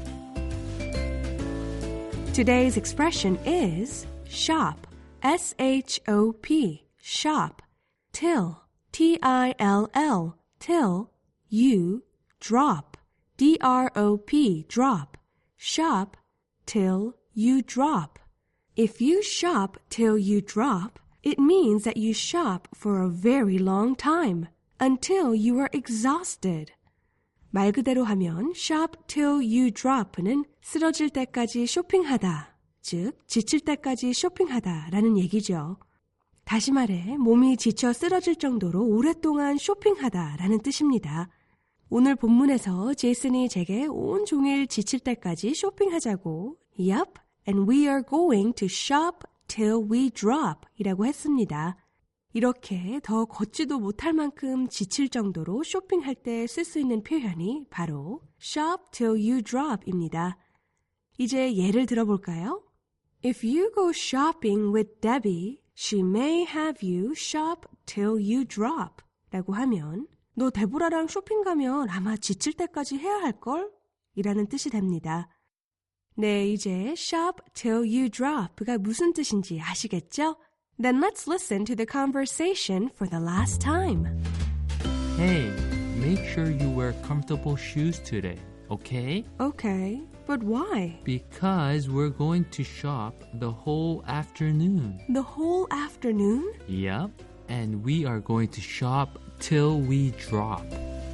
Today's expression is shop, S H O P, shop, till, T I L L, till, you, drop, D R O P, drop, shop, till you drop. If you shop till you drop, it means that you shop for a very long time, until you are exhausted. 말 그대로 하면 shop till you drop는 쓰러질 때까지 쇼핑하다, 즉 지칠 때까지 쇼핑하다 라는 얘기죠. 다시 말해 몸이 지쳐 쓰러질 정도로 오랫동안 쇼핑하다 라는 뜻입니다. 오늘 본문에서 제이슨이 제게 온종일 지칠 때까지 쇼핑하자고 Yup, and we are going to shop till we drop 이라고 했습니다. 이렇게 더 걷지도 못할 만큼 지칠 정도로 쇼핑할 때 쓸 수 있는 표현이 바로 shop till you drop 입니다. 이제 예를 들어볼까요? If you go shopping with Debbie, she may have you shop till you drop 라고 하면 너 데보라랑 쇼핑 가면 아마 지칠 때까지 해야 할걸? 이라는 뜻이 됩니다. 네, 이제 shop till you drop가 무슨 뜻인지 아시겠죠? Then let's listen to the conversation for the last time. Hey, make sure you wear comfortable shoes today, okay? Okay, but why? Because we're going to shop the whole afternoon. The whole afternoon? Yep, and we are going to shop till we drop.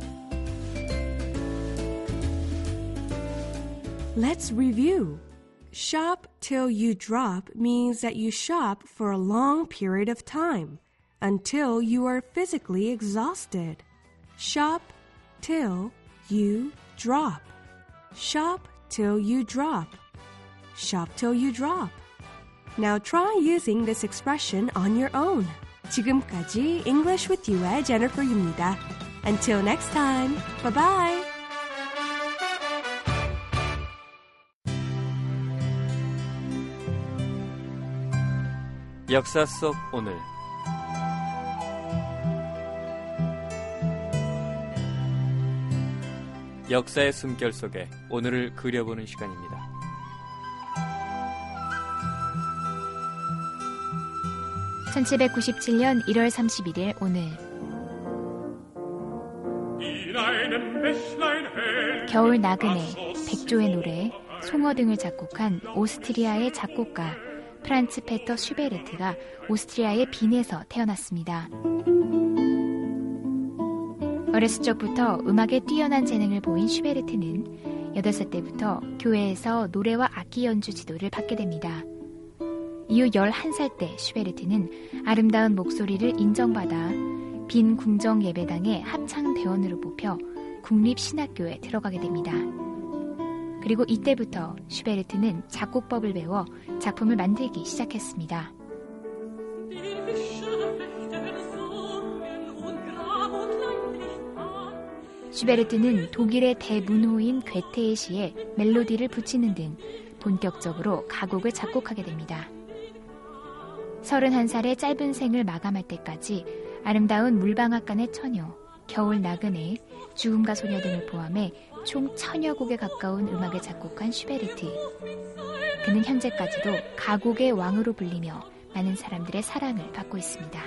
Let's review. Shop till you drop means that you shop for a long period of time, until you are physically exhausted. Shop till you drop. Shop till you drop. Shop till you drop. Now try using this expression on your own. 지금까지 English with You의 Jennifer Yu입니다. Until next time, bye-bye. 역사 속 오늘 역사의 숨결 속에 오늘을 그려보는 시간입니다. 천칠백구십칠 년 일월 삼십일일 오늘 이날 겨울 나그네, 백조의 노래, 송어 등을 작곡한 오스트리아의 작곡가 프란츠 페터 슈베르트가 오스트리아의 빈에서 태어났습니다. 어렸을 적부터 음악에 뛰어난 재능을 보인 슈베르트는 여덟 살 때부터 교회에서 노래와 악기 연주 지도를 받게 됩니다. 이후 열한 살 때 슈베르트는 아름다운 목소리를 인정받아 빈 궁정 예배당의 합창대원으로 뽑혀 국립신학교에 들어가게 됩니다. 그리고 이때부터 슈베르트는 작곡법을 배워 작품을 만들기 시작했습니다. 슈베르트는 독일의 대문호인 괴테의 시에 멜로디를 붙이는 등 본격적으로 가곡을 작곡하게 됩니다. 서른한 살의 짧은 생을 마감할 때까지 아름다운 물방앗간의 처녀, 겨울 나그네, 죽음과 소녀 등을 포함해 총 천여 곡에 가까운 음악을 작곡한 슈베르트. 그는 현재까지도 가곡의 왕으로 불리며 많은 사람들의 사랑을 받고 있습니다.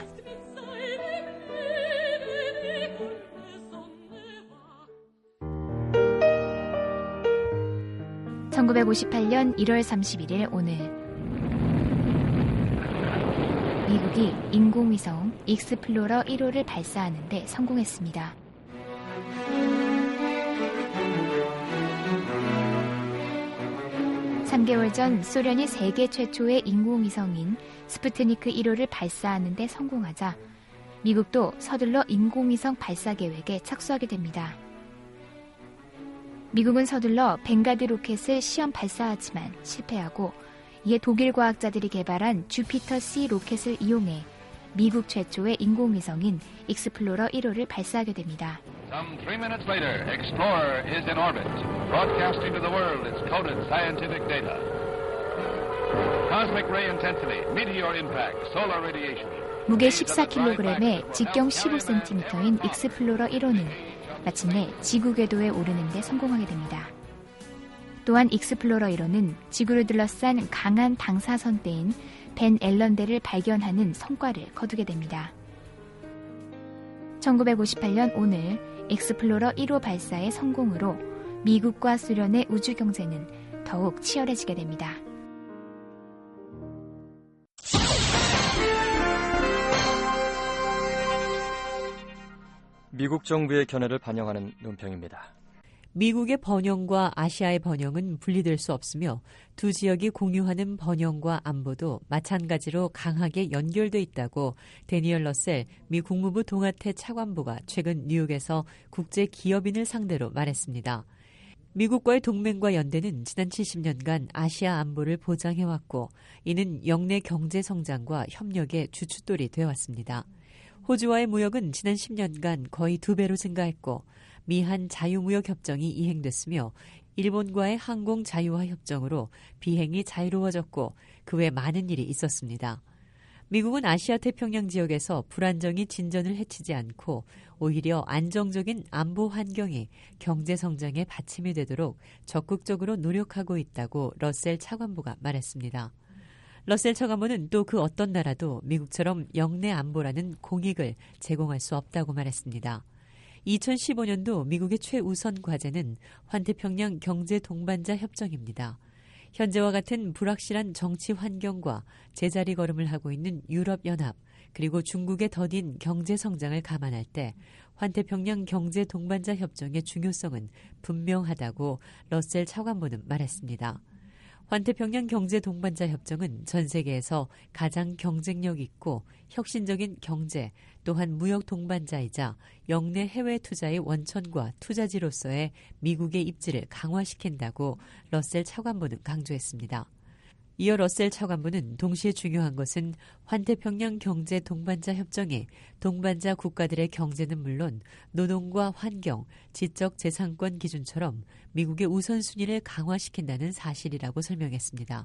천구백오십팔 년 일월 삼십일일 오늘 미국이 인공위성 익스플로러 일 호를 발사하는 데 성공했습니다. 삼 개월 전 소련이 세계 최초의 인공위성인 스푸트니크 일 호를 발사하는 데 성공하자 미국도 서둘러 인공위성 발사 계획에 착수하게 됩니다. 미국은 서둘러 벵가드 로켓을 시험 발사하지만 실패하고 이에 독일 과학자들이 개발한 주피터 C 로켓을 이용해 미국 최초의 인공위성인 익스플로러 일 호를 발사하게 됩니다. Some three minutes later, Explorer is in orbit, broadcasting to the world its coded scientific data. Cosmic ray intensity, meteor impact, solar radiation. 무게 십사 킬로그램에 직경 십오 센티미터인 익스플로러 일 호는 마침내 지구 궤도에 오르는 데 성공하게 됩니다. 또한 익스플로러 일 호는 지구를 둘러싼 강한 방사선대인 벤 앨런대를 발견하는 성과를 거두게 됩니다. 천구백오십팔 년 오늘 익스플로러 일 호 발사의 성공으로 미국과 소련의 우주 경쟁은 더욱 치열해지게 됩니다. 미국 정부의 견해를 반영하는 논평입니다. 미국의 번영과 아시아의 번영은 분리될 수 없으며 두 지역이 공유하는 번영과 안보도 마찬가지로 강하게 연결돼 있다고 데니얼 러셀 미 국무부 동아태 차관보가 최근 뉴욕에서 국제 기업인을 상대로 말했습니다. 미국과의 동맹과 연대는 지난 칠십 년간 아시아 안보를 보장해왔고 이는 영내 경제 성장과 협력의 주춧돌이 되어왔습니다. 호주와의 무역은 지난 십 년간 거의 두 배로 증가했고 미한 자유무역 협정이 이행됐으며 일본과의 항공 자유화 협정으로 비행이 자유로워졌고 그 외 많은 일이 있었습니다. 미국은 아시아 태평양 지역에서 불안정이 진전을 해치지 않고 오히려 안정적인 안보 환경이 경제 성장의 받침이 되도록 적극적으로 노력하고 있다고 러셀 차관보가 말했습니다. 러셀 차관보는 또 그 어떤 나라도 미국처럼 영내 안보라는 공익을 제공할 수 없다고 말했습니다. 이천십오 년도 미국의 최우선 과제는 환태평양 경제 동반자 협정입니다. 현재와 같은 불확실한 정치 환경과 제자리 걸음을 하고 있는 유럽연합 그리고 중국의 더딘 경제 성장을 감안할 때 환태평양 경제 동반자 협정의 중요성은 분명하다고 러셀 차관보는 말했습니다. 환태평양 경제 동반자 협정은 전 세계에서 가장 경쟁력 있고 혁신적인 경제 또한 무역 동반자이자 영내 해외 투자의 원천과 투자지로서의 미국의 입지를 강화시킨다고 러셀 차관보는 강조했습니다. 이어 러셀 차관보는 동시에 중요한 것은 환태평양 경제 동반자 협정이 동반자 국가들의 경제는 물론 노동과 환경, 지적 재산권 기준처럼 미국의 우선순위를 강화시킨다는 사실이라고 설명했습니다.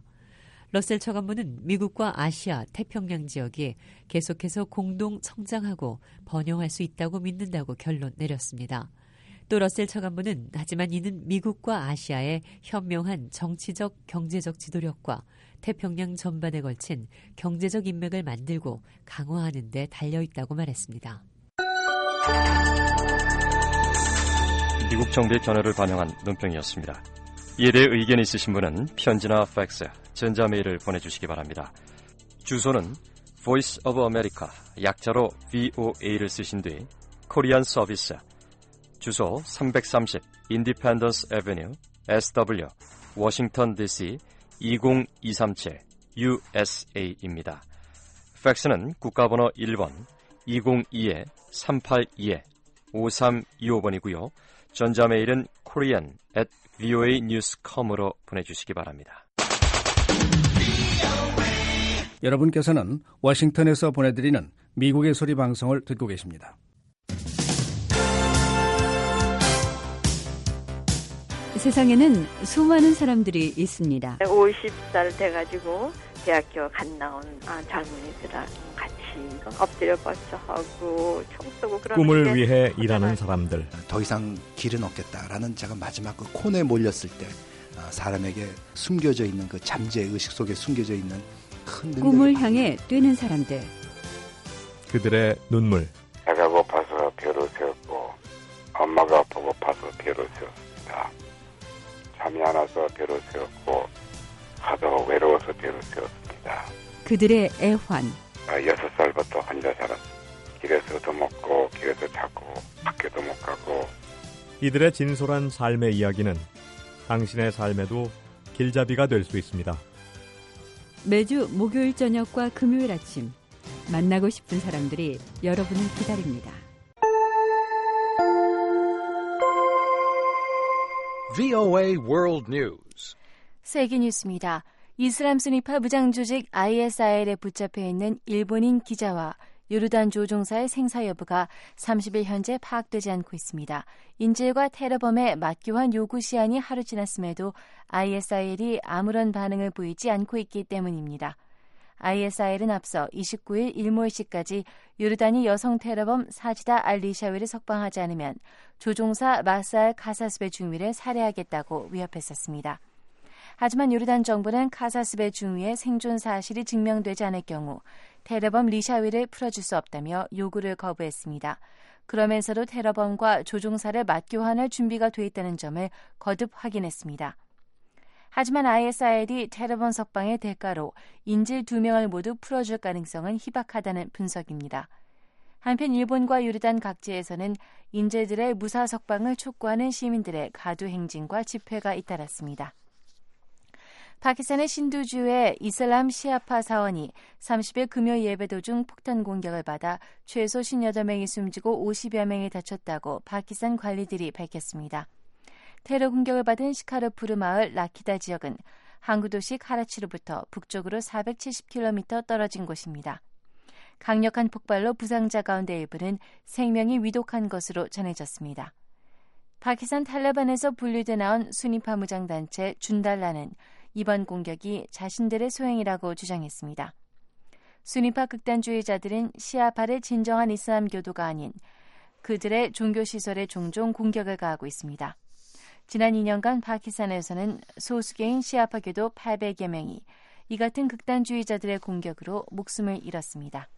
러셀 차관보는 미국과 아시아, 태평양 지역이 계속해서 공동 성장하고 번영할 수 있다고 믿는다고 결론 내렸습니다. 또 러셀 차관보는 하지만 이는 미국과 아시아의 현명한 정치적, 경제적 지도력과 태평양 전반에 걸친 경제적 인맥을 만들고 강화하는 데 달려있다고 말했습니다. 미국 정부의 견해를 반영한 논평이었습니다. 이에 대해 의견이 있으신 분은 편지나 팩스, 전자메일을 보내주시기 바랍니다. 주소는 Voice of America, 약자로 브이오에이를 쓰신 뒤 코리안 서비스, 주소 삼백삼십 Independence Avenue, 에스더블유, 워싱턴 디씨 이공이삼칠 유에스에이입니다. 팩스는 국가번호 일 번 이공이 삼팔이 오삼이오 번이고요. 전자메일은 korean at voa news dot com으로 보내주시기 바랍니다. 여러분께서는 워싱턴에서 보내드리는 미국의 소리 방송을 듣고 계십니다. 세상에는 수많은 사람들이 있습니다. 오십 살 돼가지고 대학교 갓 나온 젊은이들랑 같이 엎드려 뻗쳐하고 총 쏘고 그런 꿈을 위해 일하는 사람들. 더 이상 길은 없겠다라는 제가 마지막 그 콘에 몰렸을 때 사람에게 숨겨져 있는 그 잠재의 의식 속에 숨겨져 있는 큰 꿈을 향해 뛰는 사람들. 그들의 눈물. 배가 고파서 배로 세웠고 엄마가 배고파서 배로 세웠습니다. 잠이 안 와서 배로 세웠고 하도 외로워서 배로 세웠습니다. 그들의 애환. 여섯 살부터 혼자 살았습니다. 길에서도 먹고 길에서 자고 학교도 못 가고. 이들의 진솔한 삶의 이야기는 당신의 삶에도 길잡이가 될 수 있습니다. 매주 목요일 저녁과 금요일 아침 만나고 싶은 사람들이 여러분을 기다립니다. 브이오에이 World News. 세계 뉴스입니다. 이슬람 순위파 무장 조직 아이에스아이엘에 붙잡혀 있는 일본인 기자와 요르단 조종사의 생사 여부가 삼십 일 현재 파악되지 않고 있습니다. 인질과 테러범의 맞교환 요구 시한이 하루 지났음에도 아이에스아이엘이 아무런 반응을 보이지 않고 있기 때문입니다. 아이에스아이엘은 앞서 이십구 일 일몰 시까지 요르단이 여성 테러범 사지다 알리샤위를 석방하지 않으면 조종사 마살 카사스베 중위를 살해하겠다고 위협했었습니다. 하지만 요르단 정부는 카사스베 중위의 생존 사실이 증명되지 않을 경우 테러범 리샤위를 풀어줄 수 없다며 요구를 거부했습니다. 그러면서도 테러범과 조종사를 맞교환할 준비가 돼 있다는 점을 거듭 확인했습니다. 하지만 아이에스아이엘이 테러범 석방의 대가로 인질 두 명을 모두 풀어줄 가능성은 희박하다는 분석입니다. 한편 일본과 요르단 각지에서는 인질들의 무사 석방을 촉구하는 시민들의 가두 행진과 집회가 잇따랐습니다. 파키스탄의 신두주의 이슬람 시아파 사원이 삼십 일 금요 예배 도중 폭탄 공격을 받아 최소 오십팔 명이 숨지고 오십여 명이 다쳤다고 파키스탄 관리들이 밝혔습니다. 테러 공격을 받은 시카르푸르 마을 라키다 지역은 항구 도시 카라치로부터 북쪽으로 사백칠십 킬로미터 떨어진 곳입니다. 강력한 폭발로 부상자 가운데 일부는 생명이 위독한 것으로 전해졌습니다. 파키스탄 탈레반에서 분리돼 나온 순위파 무장단체 준달라는 이번 공격이 자신들의 소행이라고 주장했습니다. 순위파 극단주의자들은 시아파를 진정한 이슬람 교도가 아닌 그들의 종교시설에 종종 공격을 가하고 있습니다. 지난 이 년간 파키스탄에서는 소수계인 시아파 교도 팔백여 명이 이 같은 극단주의자들의 공격으로 목숨을 잃었습니다.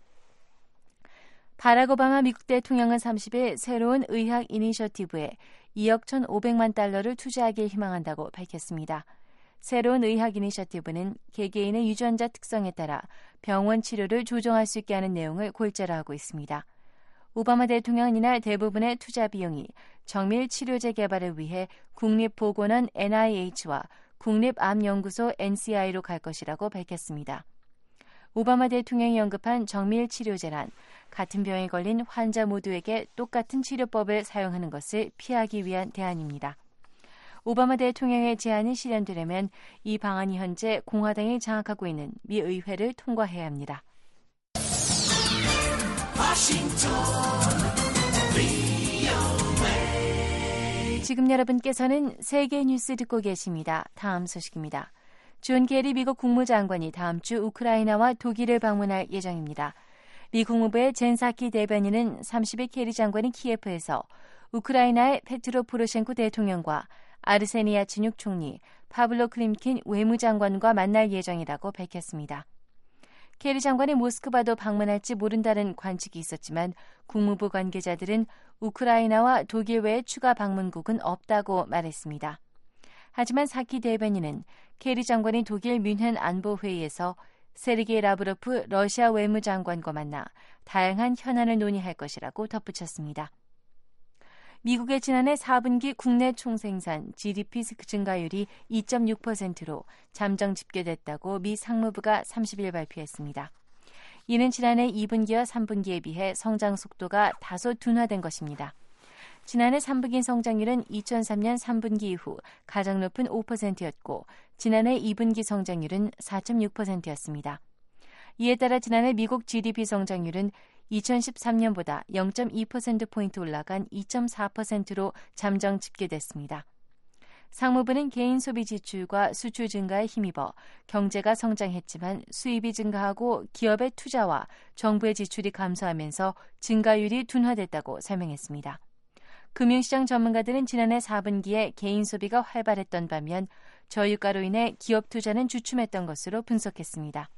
바락 오바마 미국 대통령은 삼십 일 새로운 의학 이니셔티브에 이억 천오백만 달러를 투자하길 희망한다고 밝혔습니다. 새로운 의학 이니셔티브는 개개인의 유전자 특성에 따라 병원 치료를 조정할 수 있게 하는 내용을 골자로 하고 있습니다. 오바마 대통령은 이날 대부분의 투자 비용이 정밀 치료제 개발을 위해 국립보건원 엔아이에이치와 국립암연구소 엔씨아이로 갈 것이라고 밝혔습니다. 오바마 대통령이 언급한 정밀 치료제란 같은 병에 걸린 환자 모두에게 똑같은 치료법을 사용하는 것을 피하기 위한 대안입니다. 오바마 대통령의 제안이 실현되려면 이 방안이 현재 공화당이 장악하고 있는 미 의회를 통과해야 합니다. 지금 여러분께서는 세계 뉴스 듣고 계십니다. 다음 소식입니다. 존 케리 미국 국무장관이 다음 주 우크라이나와 독일을 방문할 예정입니다. 미 국무부의 젠사키 대변인은 삼십 일 케리 장관이 키예프에서 우크라이나의 페트로 포로셴코 대통령과 아르세니 야츠뉴크 총리, 파블로 클림킨 외무장관과 만날 예정이라고 밝혔습니다. 케리 장관이 모스크바도 방문할지 모른다는 관측이 있었지만 국무부 관계자들은 우크라이나와 독일 외에 추가 방문국은 없다고 말했습니다. 하지만 사키 대변인은 케리 장관이 독일 뮌헨 안보회의에서 세르게이 라브로프 러시아 외무장관과 만나 다양한 현안을 논의할 것이라고 덧붙였습니다. 미국의 지난해 사 분기 국내 총생산 지디피 증가율이 이 점 육 퍼센트로 잠정 집계됐다고 미 상무부가 삼십 일 발표했습니다. 이는 지난해 이 분기와 삼 분기에 비해 성장 속도가 다소 둔화된 것입니다. 지난해 삼 분기 성장률은 이천삼 년 삼 분기 이후 가장 높은 오 퍼센트였고 지난해 이 분기 성장률은 사 점 육 퍼센트였습니다. 이에 따라 지난해 미국 지디피 성장률은 이천십삼 년보다 영 점 이 퍼센트포인트 올라간 이 점 사 퍼센트로 잠정 집계됐습니다. 상무부는 개인 소비 지출과 수출 증가에 힘입어 경제가 성장했지만 수입이 증가하고 기업의 투자와 정부의 지출이 감소하면서 증가율이 둔화됐다고 설명했습니다. 금융시장 전문가들은 지난해 사 분기에 개인 소비가 활발했던 반면 저유가로 인해 기업 투자는 주춤했던 것으로 분석했습니다.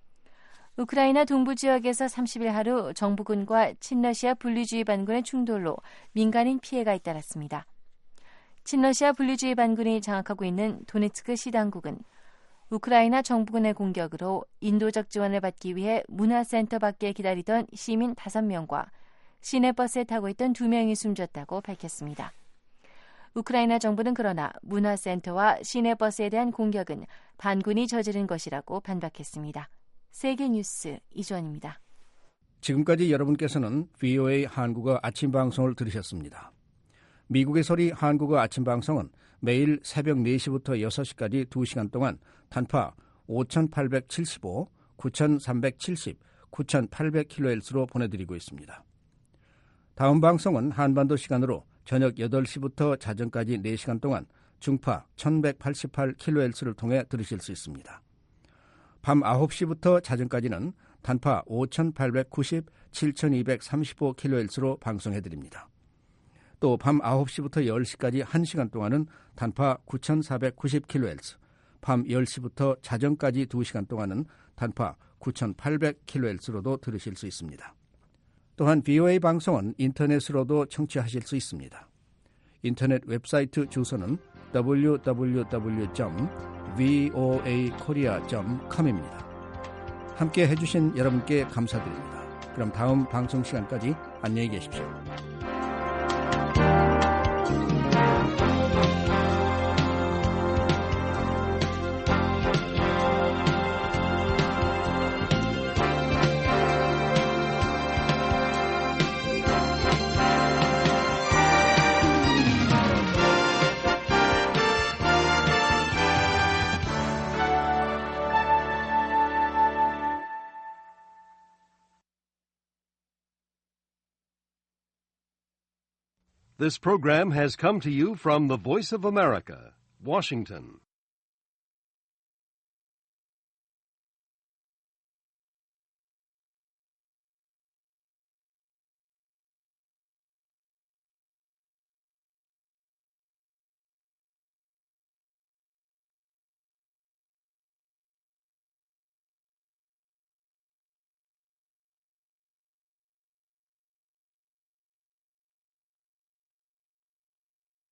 우크라이나 동부 지역에서 삼십 일 하루 정부군과 친러시아 분리주의 반군의 충돌로 민간인 피해가 잇따랐습니다. 친러시아 분리주의 반군이 장악하고 있는 도네츠크 시당국은 우크라이나 정부군의 공격으로 인도적 지원을 받기 위해 문화센터 밖에 기다리던 시민 다섯 명과 시내버스에 타고 있던 두 명이 숨졌다고 밝혔습니다. 우크라이나 정부는 그러나 문화센터와 시내버스에 대한 공격은 반군이 저지른 것이라고 반박했습니다. 세계뉴스 이주원입니다. 지금까지 여러분께서는 브이오에이 한국어 아침 방송을 들으셨습니다. 미국의 소리 한국어 아침 방송은 매일 새벽 네 시부터 여섯 시까지 두 시간 동안 단파 오천팔백칠십오, 구천삼백칠십, 구천팔백 킬로헤르츠로 보내드리고 있습니다. 다음 방송은 한반도 시간으로 저녁 여덟 시부터 자정까지 네 시간 동안 중파 천백팔십팔 킬로헤르츠를 통해 들으실 수 있습니다. 밤 아홉 시부터 자정까지는 단파 오천팔백구십, 칠천이백삼십오 킬로헤르츠로 방송해드립니다. 또 밤 아홉 시부터 열 시까지 한 시간 동안은 단파 구천사백구십 킬로헤르츠, 밤 열 시부터 자정까지 두 시간 동안은 단파 구천팔백 킬로헤르츠로도 들으실 수 있습니다. 또한 브이오에이 방송은 인터넷으로도 청취하실 수 있습니다. 인터넷 웹사이트 주소는 더블유 더블유 더블유 점 브이오에이 코리아 점 컴입니다. 함께 해주신 여러분께 감사드립니다. 그럼 다음 방송 시간까지 안녕히 계십시오. This program has come to you from the Voice of America, Washington.